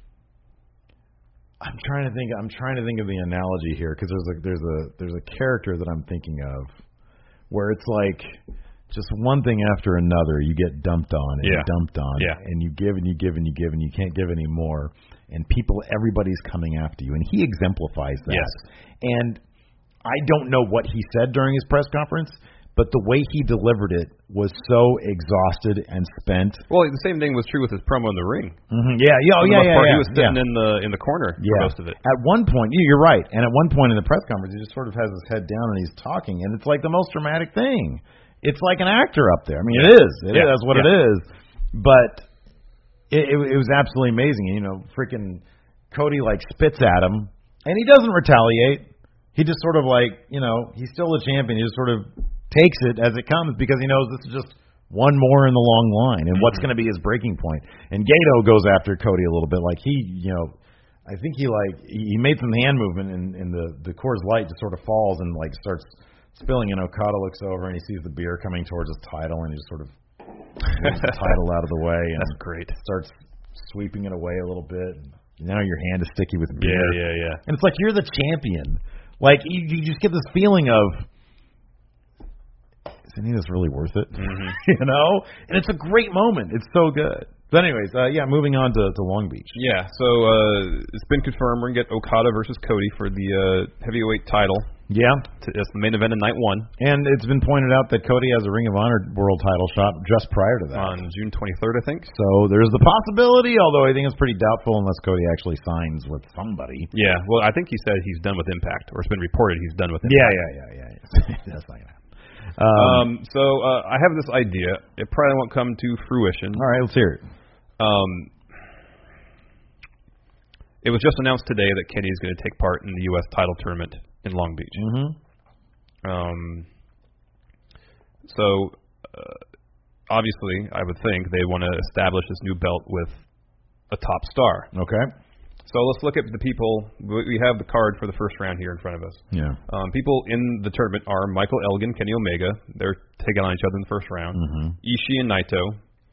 I'm trying to think. I'm trying to think of the analogy here because there's a there's a there's a character that I'm thinking of where it's like just one thing after another you get dumped on and yeah. dumped on yeah. and you give and you give and you give and you can't give any more and people everybody's coming after you and he exemplifies that. Yes. And I don't know what he said during his press conference. But the way he delivered it was so exhausted and spent. Well, the same thing was true with his promo in the ring. Mm-hmm. Yeah, yeah, oh, for the yeah, most yeah, part, yeah. He was sitting yeah. in the in the corner for yeah. most of it. At one point, you're right. And at one point in the press conference, he just sort of has his head down and he's talking, and it's like the most dramatic thing. It's like an actor up there. I mean, yeah. it is. It yeah. is. That's what yeah. it is. But it, it, it was absolutely amazing. You know, freaking Cody like spits at him, and he doesn't retaliate. He just sort of like, you know, he's still the champion. He just sort of takes it as it comes because he knows this is just one more in the long line and what's going to be his breaking point. And Gato goes after Cody a little bit. Like he, you know, I think he like he made some hand movement and, and the the Coors Light just sort of falls and like starts spilling. And Okada looks over and he sees the beer coming towards his title and he just sort of moves the title out of the way. And that's great. Starts sweeping it away a little bit. And now your hand is sticky with beer. Yeah, yeah, yeah. And it's like you're the champion. Like you, you just get this feeling of. Is any of this really worth it? Mm-hmm. You know? And it's a great moment. It's so good. But anyways, uh, yeah, moving on to, to Long Beach. Yeah, so uh, it's been confirmed we're going to get Okada versus Cody for the uh, heavyweight title. Yeah. It's the main event of night one. And it's been pointed out that Cody has a Ring of Honor world title shot just prior to that. On June twenty-third, I think. So there's the possibility, although I think it's pretty doubtful unless Cody actually signs with somebody. Yeah, well, I think he said he's done with Impact, or it's been reported he's done with Impact. Yeah, yeah, yeah, yeah. yeah. That's not going to happen. Um, um, so uh, I have this idea. It probably won't come to fruition. All right, let's hear it. Um, it was just announced today that Kenny is going to take part in the U S title tournament in Long Beach. Mm-hmm. Um, so uh, obviously, I would think they want to establish this new belt with a top star. Okay. So let's look at the people. We have the card for the first round here in front of us. Yeah. Um, people in the tournament are Michael Elgin, Kenny Omega. They're taking on each other in the first round. Mm-hmm. Ishii and Naito.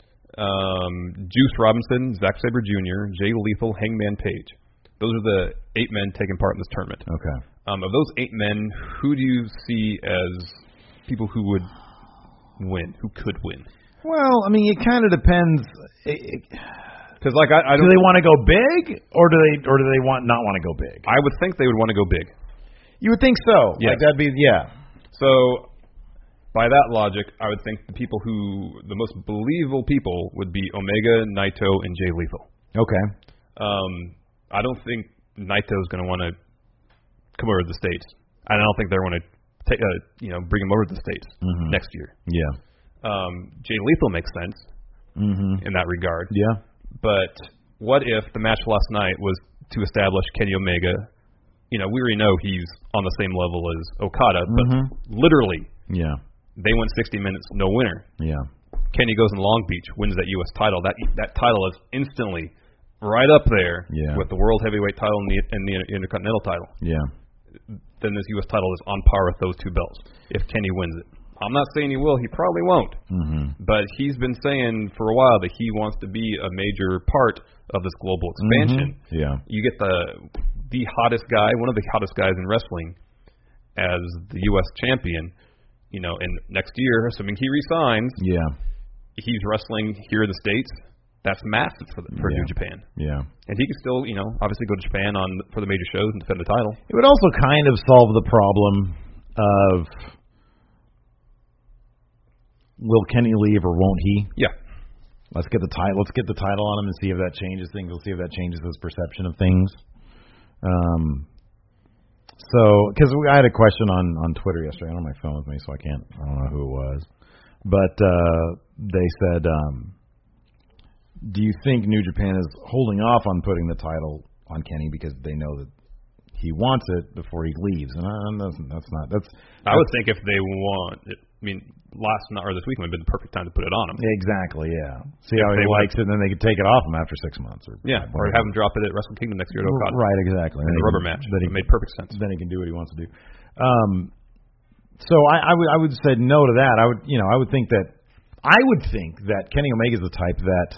Um, Juice Robinson, Zack Sabre Junior, Jay Lethal, Hangman Page. Those are the eight men taking part in this tournament. Okay. Um, of those eight men, who do you see as people who would win, who could win? Well, I mean, it kind of depends. It, it, Because like I, I do don't, they want to go big, or do they, or do they want not want to go big? I would think they would want to go big. You would think so. Yes. Like that'd be yeah. So by that logic, I would think the people who the most believable people would be Omega, Naito, and Jay Lethal. Okay. Um, I don't think Naito is going to want to come over to the States. I don't think they're going to take, uh, you know, bring him over to the States mm-hmm. next year. Yeah. Um, Jay Lethal makes sense mm-hmm. in that regard. Yeah. But what if the match last night was to establish Kenny Omega? You know, we already know he's on the same level as Okada, but mm-hmm. literally, yeah, they went sixty minutes, no winner. Yeah. Kenny goes in Long Beach, wins that U S title. That that title is instantly right up there yeah. with the World Heavyweight title and the, and the Intercontinental title. Yeah. Then this U S title is on par with those two belts if Kenny wins it. I'm not saying he will. He probably won't. Mm-hmm. But he's been saying for a while that he wants to be a major part of this global expansion. Mm-hmm. Yeah. You get the the hottest guy, one of the hottest guys in wrestling, as the U S champion. You know, and next year, assuming he resigns, yeah, he's wrestling here in the States. That's massive for the, for yeah. New Japan. Yeah. And he could still, you know, obviously go to Japan on for the major shows and defend the title. It would also kind of solve the problem of will Kenny leave or won't he? Yeah. Let's get the title. Let's get the title on him and see if that changes things. We'll see if that changes his perception of things. Um. So, because I had a question on, on Twitter yesterday. I don't have my phone with me, so I can't. I don't know who it was, but uh, they said, um, "Do you think New Japan is holding off on putting the title on Kenny because they know that he wants it before he leaves?" And I, that's, that's not. That's. I would think if they want it. I mean, last night or this week would have been the perfect time to put it on him. Exactly. Yeah. See if how he they likes it, and then they could take it off him after six months. Or yeah, or have him drop it at Wrestle Kingdom next year at Okada. Right. Exactly. In the rubber match. That it made perfect sense. Then he can do what he wants to do. Um. So I, I would I would say no to that. I would you know I would think that I would think that Kenny Omega is the type that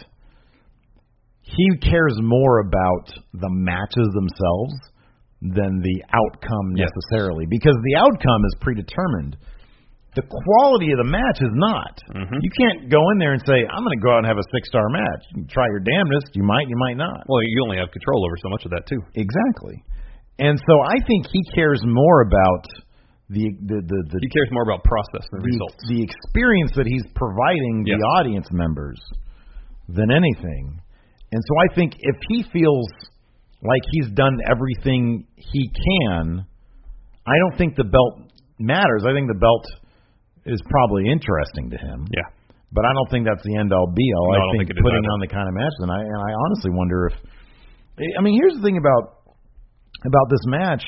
he cares more about the matches themselves than the outcome necessarily, yes. because the outcome is predetermined. The quality of the match is not. Mm-hmm. You can't go in there and say, I'm going to go out and have a six-star match. You can try your damnedest. You might, you might not. Well, you only have control over so much of that, too. Exactly. And so I think he cares more about the... the, the, the he cares more about process than the, results. The experience that he's providing yes. the audience members than anything. And so I think if he feels like he's done everything he can, I don't think the belt matters. I think the belt is probably interesting to him. Yeah. But I don't think that's the end all be all. No, I, I don't think, think it is putting either. on the kind of match, and I and I honestly wonder if I mean here's the thing about about this match.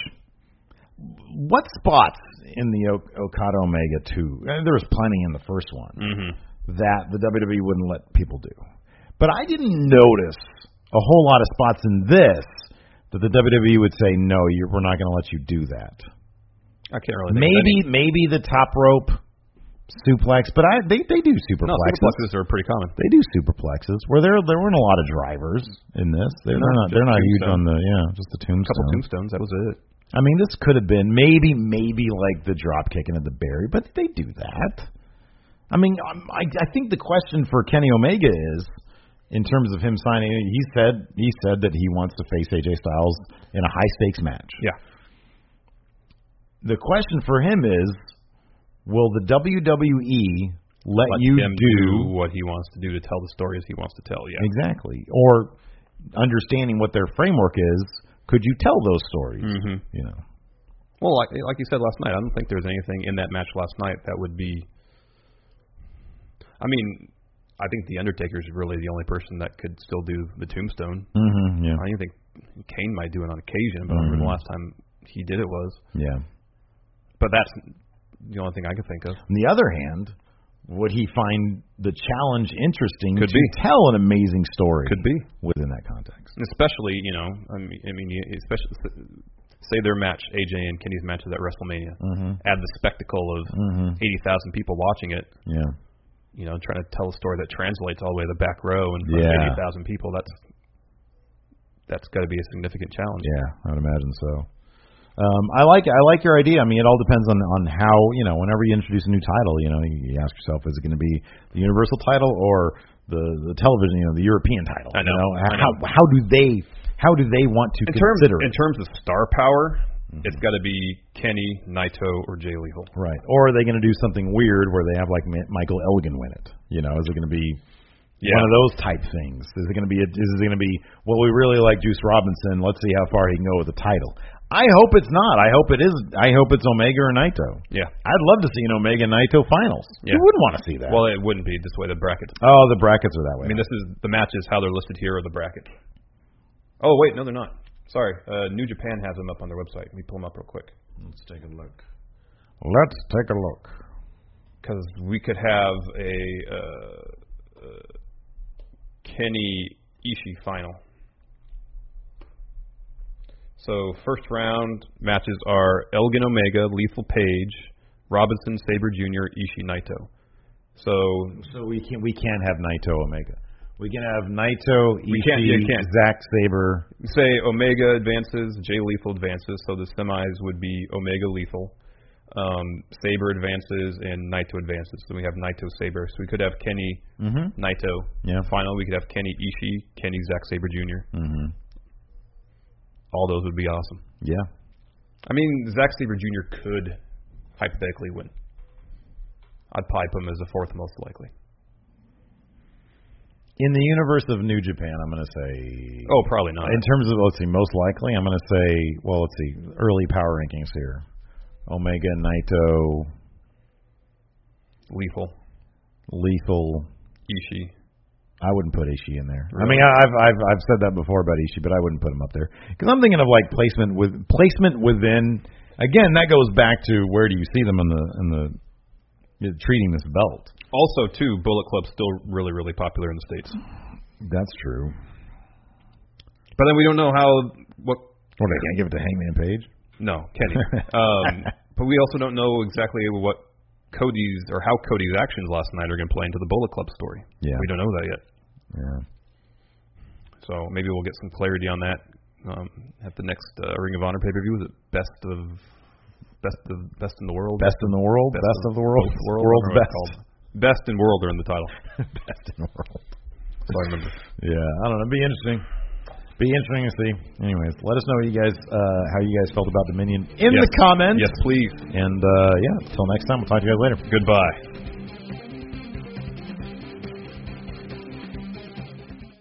What spots in the o- Okada Omega two? There was plenty in the first one mm-hmm. that the W W E wouldn't let people do. But I didn't notice a whole lot of spots in this that the W W E would say, no, you're, we're not going to let you do that. I can't really think maybe of any. maybe the top rope suplex, but I they they do superplexes. No, superplexes are pretty common. They do superplexes. Where there there weren't a lot of drivers in this. They're, no, they're not they're not huge tombstone. on the yeah just the tombstone. A couple tombstones. That was it. I mean, this could have been maybe maybe like the drop kicking at the Barry, but they do that. I mean, I I think the question for Kenny Omega is, in terms of him signing, he said he said that he wants to face A J Styles in a high stakes match. Yeah. The question for him is, will the W W E let, let you him do, do what he wants to do to tell the stories he wants to tell? Yeah. Exactly. Or understanding what their framework is, could you tell those stories? Mm-hmm. You know. Well, like like you said last night, I don't think there was anything in that match last night that would be. I mean, I think the Undertaker is really the only person that could still do the tombstone. Mm-hmm, yeah. I even think Kane might do it on occasion, but mm-hmm. I remember the last time he did it was. Yeah. But that's the only thing I could think of. On the other hand, would he find the challenge interesting could to be. tell an amazing story? Could be within that context. Especially, you know, I mean, I mean, especially say their match, A J and Kenny's matches at WrestleMania. Mm-hmm. Add the spectacle of mm-hmm. eighty thousand people watching it. Yeah. You know, trying to tell a story that translates all the way to the back row and yeah. eighty thousand people. That's that's got to be a significant challenge. Yeah, I would imagine so. Um, I like I like your idea. I mean, it all depends on, on how, you know, whenever you introduce a new title, you know, you, you ask yourself, is it going to be the Universal title or the the television, you know, the European title? I know. You know? I how know. how do they how do they want to in consider terms, it? In terms of star power, mm-hmm. it's got to be Kenny, Naito, or Jay Lethal. Right. Or are they going to do something weird where they have like Michael Elgin win it? You know, is it going to be yeah. one of those type things? Is it going to be? A, is it going to be? Well, we really like Juice Robinson. Let's see how far he can go with the title. I hope it's not. I hope it is. I hope it's Omega or Naito. Yeah. I'd love to see an Omega Naito finals. Yeah. Who wouldn't want to see that? Well, it wouldn't be this way. The brackets. Oh, the brackets are that way. I mean, this is the matches how they're listed here are the brackets. Oh wait, no, they're not. Sorry, uh, New Japan has them up on their website. Let me pull them up real quick. Let's take a look. Let's take a look. Because we could have a uh, uh, Kenny Ishii final. So first round matches are Elgin Omega, Lethal Page, Robinson, Sabre Junior, Ishii, Naito. So so we can we can't have Naito Omega. We can have Naito, we can't, Ishii, yeah, can't. Zack Sabre. Say Omega advances, Jay Lethal advances. So the semis would be Omega Lethal, um, Sabre advances, and Naito advances. So we have Naito Sabre. So we could have Kenny mm-hmm. Naito. Yeah. Final we could have Kenny Ishii, Kenny Zack Sabre Junior Mm-hmm. All those would be awesome. Yeah. I mean, Zack Sabre Junior could hypothetically win. I'd pipe him as the fourth most likely. In the universe of New Japan, I'm going to say... Oh, probably not. In terms of, let's see, most likely, I'm going to say, well, let's see, early power rankings here. Omega, Naito... Lethal. Lethal. Ishii. I wouldn't put Ishii in there. Really? I mean, I've I've I've said that before about Ishii, but I wouldn't put him up there because I'm thinking of like placement with placement within. Again, that goes back to where do you see them in the in the you know, treating this belt. Also, too, Bullet Club's still really really popular in the States. That's true. But then we don't know how what. Well, they can't give it to Hangman Page. No, Kenny. um, but we also don't know exactly what Cody's or how Cody's actions last night are going to play into the Bullet Club story. Yeah, we don't know that yet. Yeah. So maybe we'll get some clarity on that um, at the next uh, Ring of Honor pay-per-view. Is it best of best of best in the world? Best in the world. Best, best of, of the world. world World's best. Best in world are in the title. Best in the world. So I remember. Yeah, I don't know. It'd be interesting. Be interesting to see. Anyways, let us know what you guys uh, how you guys felt about Dominion in yes. the comments. Yes, please. And uh, yeah, until next time, we'll talk to you guys later. Goodbye.